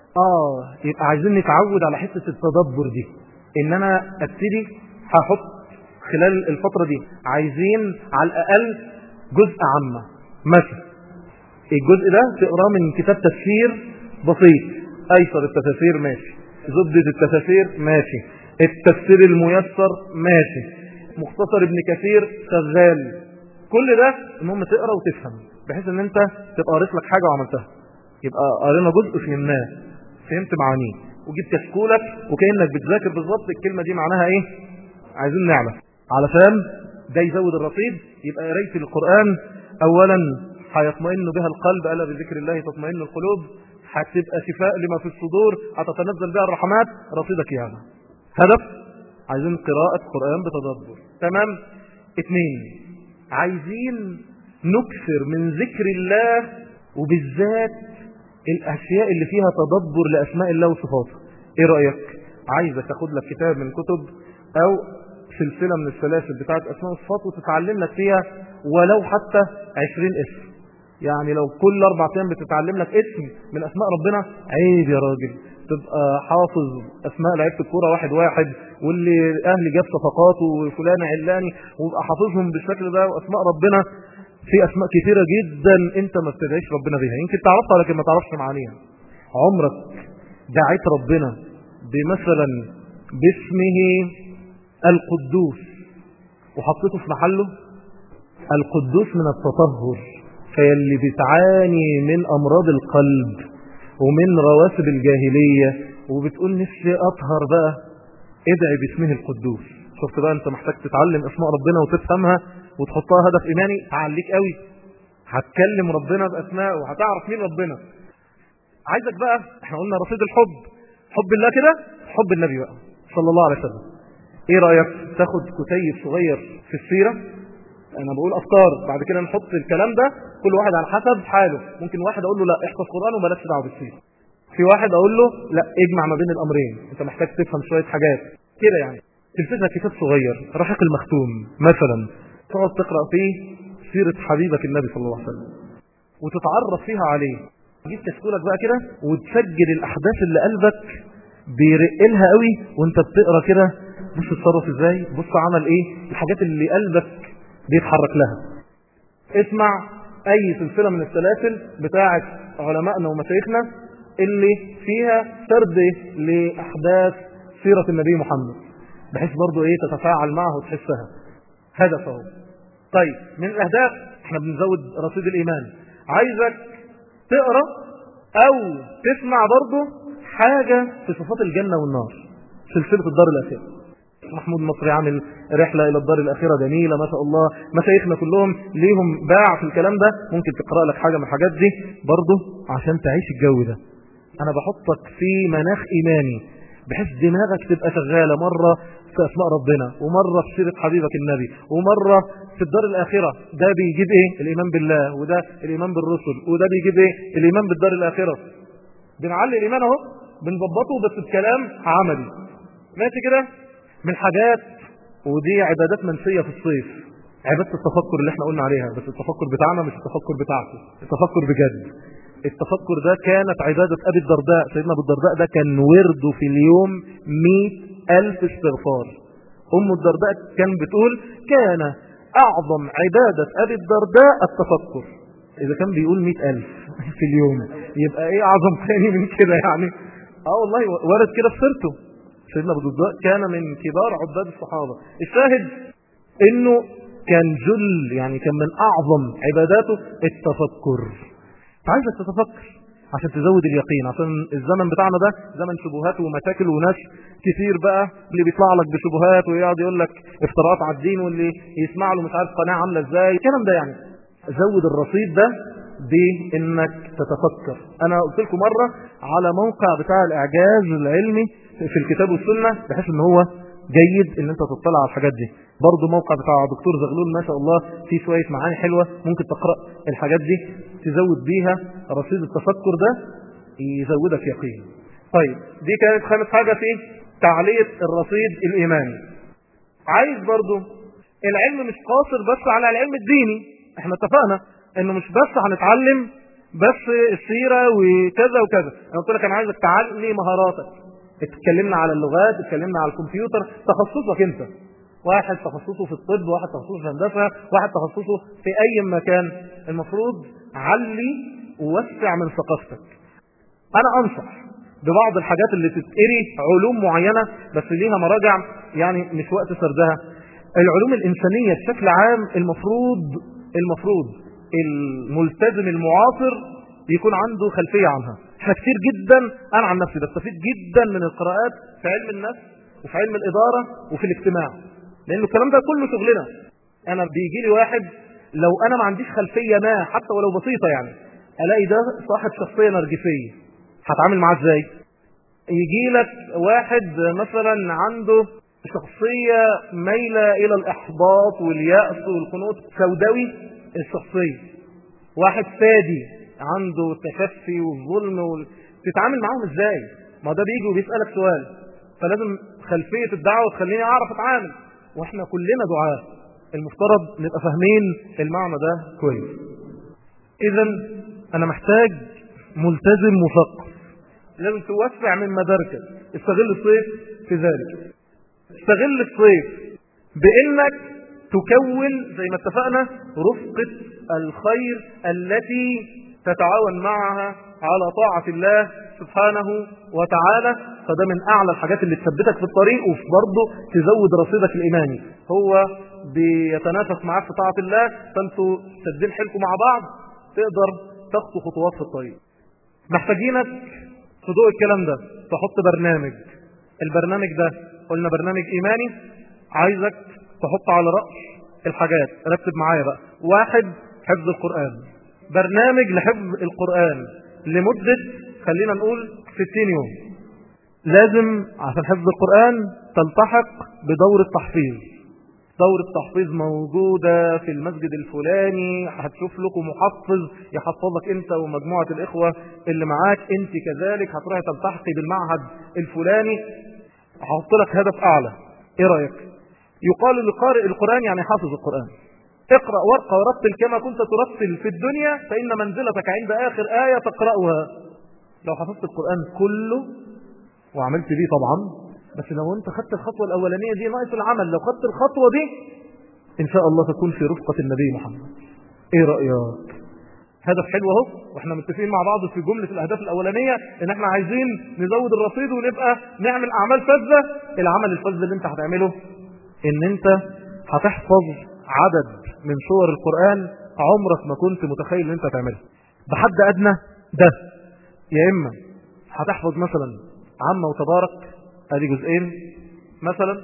يبقى عايزين نتعود على حتة التدبر دي، ان انا ابتدي هحط خلال الفترة دي عايزين على الاقل جزء عامة. مثلا الجزء ده تقراه من كتاب تفسير بسيط، ايسر التفاسير ماشي، زبدة التفاسير ماشي، التفسير الميسر ماشي، مختصر ابن كثير شغال. كل ده المهم تقرا وتفهم، بحيث ان انت تبقى قريت لك حاجه وعملتها، يبقى قرينا جزء فهمناه، فهمت معانيه وجبت كشكولك وكانك بتذاكر بالظبط الكلمه دي معناها ايه. عايزين نعرف علشان ده يزود الرصيد. يبقى قرايه القران اولا هيطمئن بها القلب، الا بذكر الله تطمئن القلوب، هتبقى شفاء لما في الصدور، هتتنزل بها الرحمات. رصيدك يعني هدف، عايزين قراءه قران بتدبر. تمام. 2، عايزين نكثر من ذكر الله، وبالذات الاشياء اللي فيها تدبر لاسماء الله وصفاته. ايه رايك؟ عايزك تاخد لك كتاب من كتب او سلسله من السلاسل بتاعه اسماء وصفات وتتعلم لك فيها ولو حتى 20 اسم. يعني لو كل 4 ايام بتتعلم لك اسم من اسماء ربنا، عيب يا راجل تبقى حافظ اسماء لعيبه الكوره واحد واحد، واللي اهلي جاب صفقاته وفلان علاني، ويبقى حافظهم بالشكل ده. واسماء ربنا في اسماء كثيره جدا انت ما بتدعيش ربنا بيها، يمكن تعرفها لكن ما تعرفش معانيها. عمرك دعيت ربنا بمثلا باسمه القدوس وحطيته في محله؟ القدوس من التطهر، فيلي بتعاني من امراض القلب ومن رواسب الجاهلية وبتقول نفسي اطهر بقى، ادعي باسمه القدوس. شفت بقى انت محتاج تتعلم اسماء ربنا وتفهمها وتحطها هدف ايماني، تعليك قوي، هتكلم ربنا باسماء وهتعرف مين ربنا. عايزك بقى، احنا قلنا رصيد الحب، حب الله كده، حب النبي بقى صلى الله عليه وسلم. ايه رأيك تاخد كتيب صغير في السيرة؟ انا بقول افكار، بعد كده نحط الكلام ده كل واحد على حسب حاله. ممكن واحد اقول له لا احفظ قرآن وبلاش دعوه بالسيرة، في واحد اقول له لا اجمع ما بين الامرين، انت محتاج تفهم شويه حاجات كده. يعني تمسك لك كتاب صغير رحيق المختوم مثلا، تقعد تقرا فيه سيره حبيبك النبي صلى الله عليه وسلم وتتعرف فيها عليه. تجيب كشكولك بقى كده وتسجل الاحداث اللي قلبك بيرق لها قوي وانت بتقرا كده. بص اتصرف ازاي، بص عمل ايه، الحاجات اللي قلبك بيتحرك لها. اسمع اي سلسله من السلاسل بتاعه علمائنا ومشايخنا اللي فيها سرد لاحداث سيره النبي محمد، بحيث برضو ايه تتفاعل معه وتحسها. هدف اهو. طيب من الاهداف احنا بنزود رصيد الايمان. عايزك تقرا او تسمع برضو حاجه في صفات الجنه والنار، سلسله الدار الاخره. محمود مصري عامل رحلة إلى الدار الأخيرة جميلة ما شاء الله، مشايخنا كلهم ليهم باع في الكلام ده، ممكن تقرأ لك حاجة من الحاجات دي برضه عشان تعيش الجو ده. أنا بحطك في مناخ إيماني بحيث دماغك تبقى شغالة مرة في أسماء ربنا، ومرة في سيرة حبيبك النبي، ومرة في الدار الآخرة. ده بيجيب إيه؟ الإيمان بالله، وده الإيمان بالرسل، وده بيجيب إيه؟ الإيمان بالدار الآخرة. بنعلي الإيمان أهو، بنضبطه بس بكلام عملي ماشي كده. من الحاجات ودي عبادات منسية في الصيف، عبادة التفكر اللي احنا قلنا عليها، بس التفكر بتاعنا مش التفكر بتاعته، التفكر بجد. التفكر ده كانت عبادة أبي الدرداء. سيدنا أبو الدرداء ده كان ورده في اليوم 100,000 استغفار. أم الدرداء كان بتقول كان أعظم عبادة أبي الدرداء التفكر. إذا كان بيقول 100,000 في اليوم يبقى إيه أعظم تاني من كده يعني؟ والله ورد كده في سيرته. سيدنا أبو الدرداء كان من كبار عباد الصحابة. الشاهد إنه كان يعني كان من أعظم عباداته التفكر. عايزك تتفكر عشان تزود اليقين، عشان الزمن بتاعنا ده زمن شبهات ومشاكل وناس كتير بقى اللي بيطلع لك بشبهات ويقعد يقول لك افتراءات على الدين، واللي يسمع له مش عارف قناعه عامله ازاي الكلام ده. يعني زود الرصيد ده بانك تتفكر. انا قلت لكم مره على موقع بتاع الاعجاز العلمي في الكتاب والسنه بحيث ان هو جيد ان انت تطلع على الحاجات دي. برضه موقع بتاع دكتور زغلول ما شاء الله فيه شويه معاني حلوه، ممكن تقرا الحاجات دي تزود بيها رصيد التفكر ده يزودك يقين. طيب دي كانت خامس حاجه في تعليه الرصيد الايماني. عايز برضه العلم مش قاصر بس على العلم الديني. احنا اتفقنا انه مش بس هنتعلم بس السيره وكذا وكذا. انا قلت لك انا عايزك تعلي مهاراتك. اتكلمنا على اللغات، اتكلمنا على الكمبيوتر، تخصصك انت. واحد تخصصه في الطب، واحد تخصصه في الهندسه، واحد تخصصه في اي مكان. المفروض علي ووسع من ثقافتك. انا انصح ببعض الحاجات اللي تتقري علوم معينه بس ليها مراجع يعني مش وقت سردها. العلوم الانسانيه بشكل عام المفروض الملتزم المعاصر يكون عنده خلفيه عنها. احنا كتير جدا، انا عن نفسي بستفيد جدا من القراءات في علم النفس وفي علم الاداره وفي الاجتماع، لان الكلام ده كله شغلنا. انا بيجي لي واحد لو انا ما عنديش خلفيه ما حتى ولو بسيطه يعني، الاقي ده صاحب شخصيه نرجسيه، هتعامل معاه ازاي؟ يجي لك واحد مثلا عنده شخصيه مايله الى الاحباط والياس والقنوط، سوداوي الشخصيه. واحد فادي عنده التشفي والظلم تتعامل معاهم ازاي؟ ما ده بيجي وبيسألك سؤال، فلازم خلفية الدعوة تخليني اعرف اتعامل. واحنا كلنا دعاة، المفترض نبقى فاهمين المعنى ده كويس. اذا انا محتاج ملتزم مثقف، لازم توسع من مداركك. استغل الصيف في ذلك. استغل الصيف بانك تكون زي ما اتفقنا رفقة الخير التي تتعاون معها على طاعة الله سبحانه وتعالى. فده من أعلى الحاجات اللي تثبتك في الطريق وبرضه تزود رصيدك الإيماني. هو بيتنافس معاك في طاعة الله، فانتوا شدين حيلكم مع بعض تقدر تخطو خطوات في الطريق. محتاجينك في ضوء الكلام ده تحط برنامج. البرنامج ده قلنا برنامج إيماني، عايزك تحط على رأس الحاجات. رتب معايا بقى. 1 حفظ القرآن، برنامج لحفظ القرآن لمدة خلينا نقول 60 يوم. لازم عشان حفظ القرآن تلتحق بدورة تحفيظ. دورة تحفيظ موجودة في المسجد الفلاني، هتشوف لكم محفظ يحفظك انت ومجموعة الإخوة اللي معاك، انت كذلك هتروحي تلتحقي بالمعهد الفلاني. هحط لك هدف أعلى. ايه رأيك؟ يقال لقارئ القرآن يعني حافظ القرآن. اقرأ وارقى ورتل كما كنت ترتل في الدنيا فإن منزلتك عند آخر آية تقرأها. لو حفظت القرآن كله وعملت بيه طبعا، بس لو انت خدت الخطوة الأولانية دي ناقص العمل. لو خدت الخطوة دي إن شاء الله تكون في رفقة النبي محمد. ايه رأيك؟ هدف حلو اهو، واحنا متفقين مع بعض في جملة الأهداف الأولانية ان احنا عايزين نزود الرصيد ونبقى نعمل أعمال فذة. العمل الفذ اللي انت هتعمله ان انت هتحفظ عدد من سور القرآن عمرك ما كنت متخيل ان انت تعملها. بحد ادنى ده يا اما هتحفظ مثلا عامة وتبارك ادي جزئين مثلا،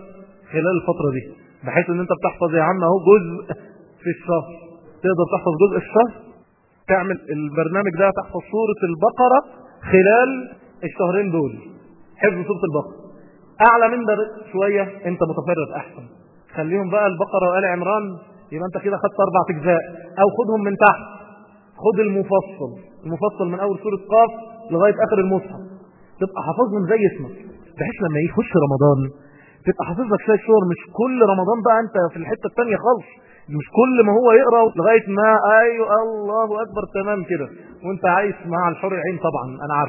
خلال الفترة دي، بحيث ان انت بتحفظ يا عم اهو جزء في الشهر، تقدر تحفظ جزء في الشهر، تعمل البرنامج ده تحفظ سورة البقرة خلال الشهرين دول، حفظ سورة البقرة. اعلى من ده شوية انت متفرغ احسن، خليهم بقى البقرة وآل عمران، يبقى انت كده خدت 4 أجزاء، او خدهم من تحت، خد المفصل من اول سورة قاف لغاية اخر المصحف، تبقى حافظهم زي اسمك، بحيث لما يخش رمضان تبقى حافظ لك شوية شهور. مش كل رمضان بقى انت في الحتة الثانية خالص، مش كل ما هو يقرأ لغاية ما ايوه الله اكبر تمام كده وانت عايش مع الحور العين. طبعا انا عارف،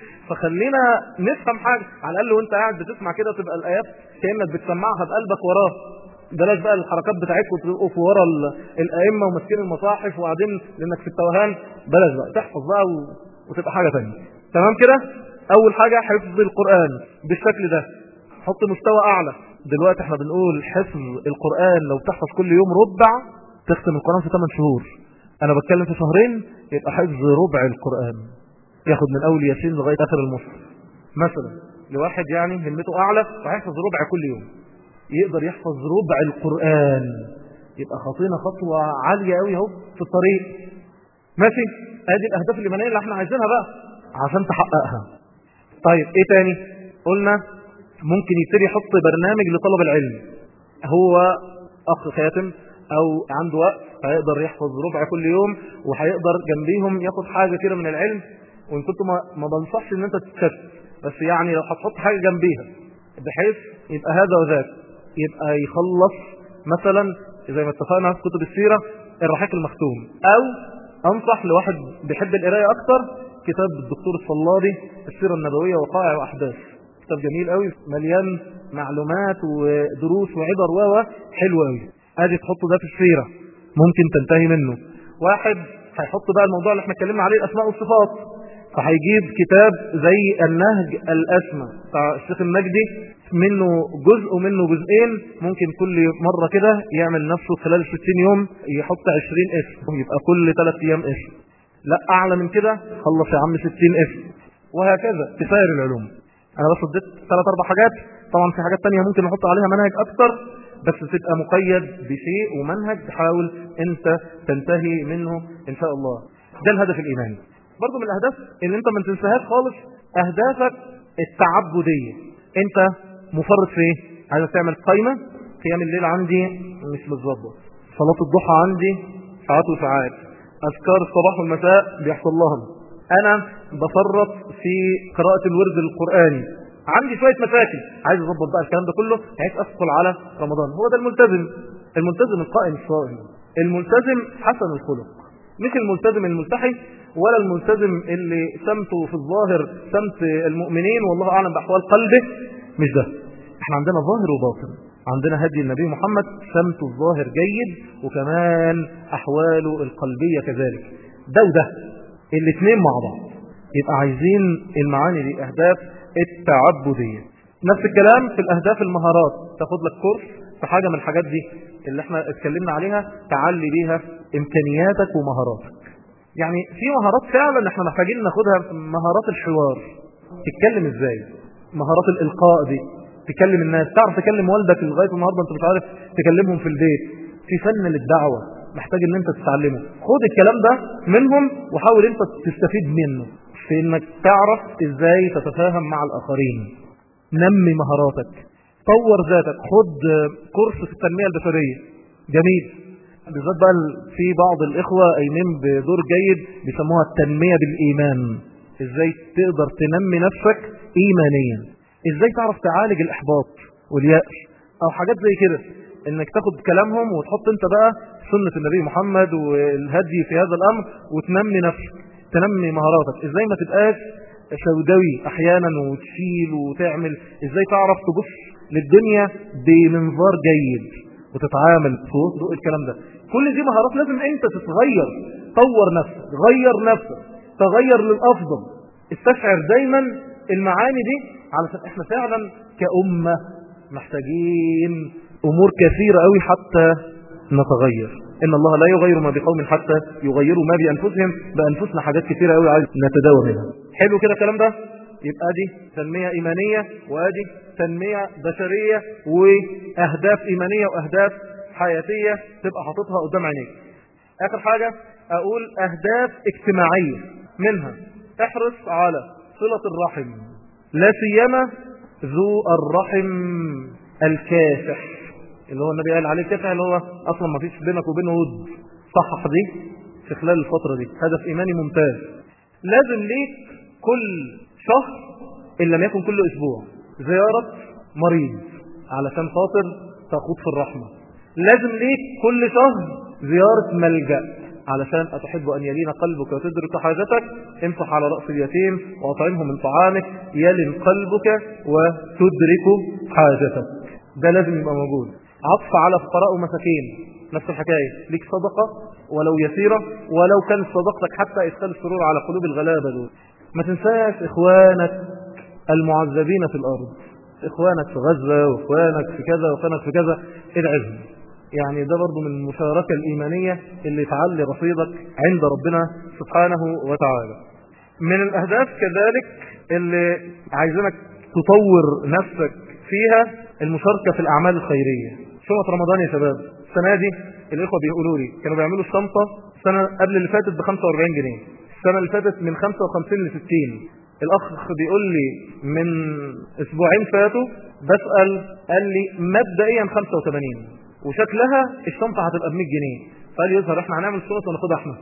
فخلينا نفهم حاجة على الاقل وانت قاعد بتسمع كده، تبقى الايات كأنك بتسمعها بقلبك وراه، بلاش بقى الحركات بتاعتكم تقفوا ورا الائمه وماسكين المصاحف وقاعدين لانك في التوهان، بلاش بقى، تحفظ بقى وتبقى حاجه ثانيه. تمام كده. اول حاجه حفظ القران بالشكل ده، حط مستوى اعلى. دلوقتي احنا بنقول حفظ القران لو تحفظ كل يوم ربع تختم القران في 8 شهور، انا بتكلم في شهرين يبقى حفظ ربع القران، ياخد من اول ياسين لغايه اخر المصحف مثلا. لواحد يعني همته اعلى وهيحفظ ربع كل يوم، يقدر يحفظ ربع القرآن، يبقى خطينا خطوة عالية قوي اهو في الطريق. ماشي، ادي الاهداف الايمانيه اللي احنا عايزينها بقى عشان تحققها. طيب ايه تاني؟ قلنا ممكن يبتدي يحط برنامج لطلب العلم، هو اخ خاتم او عنده وقت هيقدر يحفظ ربع كل يوم، وهيقدر جنبيهم ياخد حاجة كده من العلم. وان كنت ما بنصحش ان انت تتشتت، بس يعني لو هتحط حاجة جنبيها بحيث يبقى هذا وذاك، يبقى يخلص مثلا زي ما اتفقنا في كتب السيرة الرحيق المختوم، او انصح لواحد بيحب القرايه اكتر كتاب الدكتور الصلادي السيرة النبوية وقائع واحداث، كتاب جميل قوي مليان معلومات ودروس وعبر حلو قوي. ادي تحطه ده في السيرة ممكن تنتهي منه. واحد هيحط بقى الموضوع اللي احنا اتكلمنا عليه الاسماء والصفات، فهيجيب كتاب زي النهج الاسمى بتاع الشيخ المجدي، منه جزء ومنه جزئين، ممكن كل مرة كده يعمل نفسه خلال 60 يوم يحط 20 اسم، يبقى كل 3 ايام اسم. لا اعلى من كده خلص يا عم 60 اسم، وهكذا في سائر العلوم. انا بس اديت 3-4 حاجات، طبعا في حاجات تانية ممكن نحط عليها منهج اكتر، بس تبقى مقيد بشيء ومنهج تحاول انت تنتهي منه ان شاء الله. ده الهدف الايماني. برضو من الاهداف اللي انت ما تنساهاش خالص اهدافك التعبدية. انت مفرط في ايه؟ عايز تعمل قائمة قيام الليل عندي مش متظبط، صلاة الضحى عندي ساعات وساعات، اذكار الصباح والمساء بيحصل لهم، انا بفرط في قراءة الورد القرآني، عندي شوية مشاكل، عايز اظبط بقى الكلام ده كله بحيث ادخل على رمضان. هو ده الملتزم القائم الصائم، الملتزم حسن الخلق، مش الملتزم الملتحي ولا الملتزم اللي سمته في الظاهر سمت المؤمنين والله اعلم باحوال قلبه، مش ده. احنا عندنا ظاهر وباطن، عندنا هدي النبي محمد سمته الظاهر جيد وكمان احواله القلبية كذلك، ده وده الاثنين مع بعض. يبقى عايزين المعاني دي اهداف التعبدية. نفس الكلام في الاهداف المهارات، تاخد لك كورس في حاجة من الحاجات دي اللي احنا اتكلمنا عليها تعلي بيها امكانياتك ومهاراتك. يعني في مهارات فعلا احنا محتاجين ناخدها، مهارات الحوار، تتكلم ازاي، مهارات الالقاء دي، تكلم الناس، تعرف تكلم والدك لغايه النهارده انت مش عارف تكلمهم في البيت، في فن للدعوه محتاج ان انت تتعلمه. خد الكلام ده منهم وحاول انت تستفيد منه في انك تعرف ازاي تتفاهم مع الاخرين. نمي مهاراتك، طور ذاتك، خد كورس في التنميه البشريه جميل، بالذات بقى في بعض الإخوة قايمين بدور جيد بيسموها التنمية بالإيمان، إزاي تقدر تنمي نفسك إيمانيا، إزاي تعرف تعالج الإحباط واليأس أو حاجات زي كده، إنك تاخد كلامهم وتحط أنت بقى سنة النبي محمد والهدي في هذا الأمر وتنمي نفسك، تنمي مهاراتك، إزاي ما تبقاش سوداوي أحيانا وتشيل وتعمل، إزاي تعرف تبص للدنيا بمنظار جيد وتتعامل في ضوء الكلام ده. كل دي مهارات لازم انت تتغير، طور نفسك، غير نفسك، تغير للأفضل، استشعر دايما المعاني دي، علشان احنا فعلا كأمة محتاجين امور كثيرة قوي حتى نتغير. ان الله لا يغير ما بقوم حتى يغيروا ما بأنفسهم، بأنفسنا حاجات كثيرة قوي عايز نتداوى منها. حلو كده الكلام ده. يبقى دي تنمية إيمانية، وادي تنمية بشرية وأهداف إيمانية وأهداف حياتية تبقى حاططها قدام عينيك. آخر حاجة أقول أهداف اجتماعية، منها احرص على صلة الرحم، لا سيما ذو الرحم الكافح، اللي هو النبي قال عليه كافح، اللي هو أصلا ما فيش بينك وبينه ود. صحح دي في خلال الفترة دي، هدف إيماني ممتاز. لازم ليك كل شهر إن لم يكن كل أسبوع زيارة مريض علشان خاطر تخوض في الرحمة. لازم ليك كل شهر زيارة ملجأ علشان أتحب أن يلين قلبك وتدرك حاجتك. امسح على رأس اليتيم وأطعمه من طعامك يلين قلبك وتدرك حاجتك. ده لازم يبقى موجود. عطف على فقراء ومساكين، نفس الحكاية، ليك صدقة ولو يسيرة، ولو كانت صدقتك حتى إدخال السرور على قلوب الغلابة دول. ما تنساش إخوانك المعذبين في الأرض، إخوانك في غزة وإخوانك في كذا وإخوانك في كذا، ادعهم. يعني ده برضو من المشاركة الإيمانية اللي تعلي رصيدك عند ربنا سبحانه وتعالى. من الأهداف كذلك اللي عايزينك تطور نفسك فيها المشاركة في الأعمال الخيرية. شنطة رمضان يا شباب، السنة دي الإخوة بيقولوا لي كانوا بيعملوا الشنطة السنة قبل اللي فاتت ب 45 جنيه، السنة اللي فاتت من 55 ل 60. الأخ بيقول لي من أسبوعين فاتوا بسأل قال لي مبدئيا 85 وشكلها الشنطة هتبقى ب 100 جنيه. فقال لي يظهر احنا هنعمل شنطة وناخدها احنا.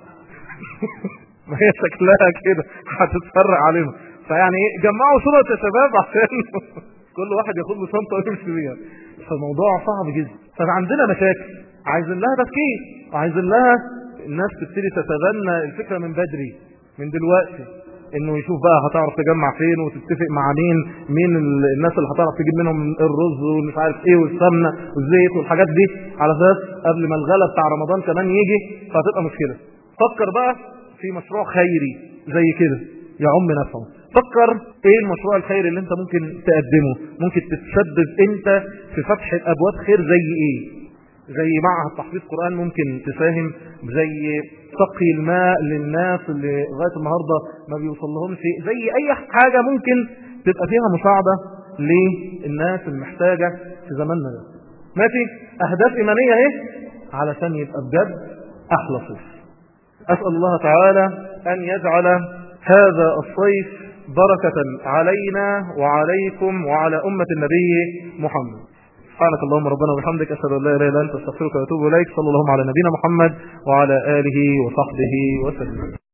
ما هي شكلها كده هتتفرق علينا. فيعني جمعوا شنط يا شباب عشان كل واحد ياخد له شنطة ويمشي بيها. فالموضوع صعب جدا. فعندنا مشاكل عايزين لها تفكير، وعايزين لها الناس تبتدي تتبنى الفكرة من بدري، من دلوقتي، انه يشوف بقى هتعرف تجمع فين وتتفق مع مين الناس اللي هتعرف تجيب منهم الرز ومش عارف ايه والسمنه والزيت والحاجات دي، على اساس قبل ما الغلا بتاع رمضان كمان يجي فهتبقى مشكله. فكر بقى في مشروع خيري زي كده يعم نفعه. فكر ايه المشروع الخيري اللي انت ممكن تقدمه، ممكن تتسبب انت في فتح ابواب خير زي ايه؟ زي معهد تحفيظ قرآن ممكن تساهم، زي سقي الماء للناس اللي لغاية النهاردة ما بيوصل لهم شيء، زي اي حاجة ممكن تبقى فيها مساعدة للناس المحتاجة في زماننا ده. ماشي، اهداف ايمانية اهي علشان يبقى بجد احلى صيف. اسأل الله تعالى ان يجعل هذا الصيف بركة علينا وعليكم وعلى أمة النبي محمد. سبحانك اللهم ربنا وبحمدك، أشهد أن لا إله إلا أنت، أستغفرك وأتوب إليك. صلى الله على نبينا محمد وعلى آله وصحبه وسلم.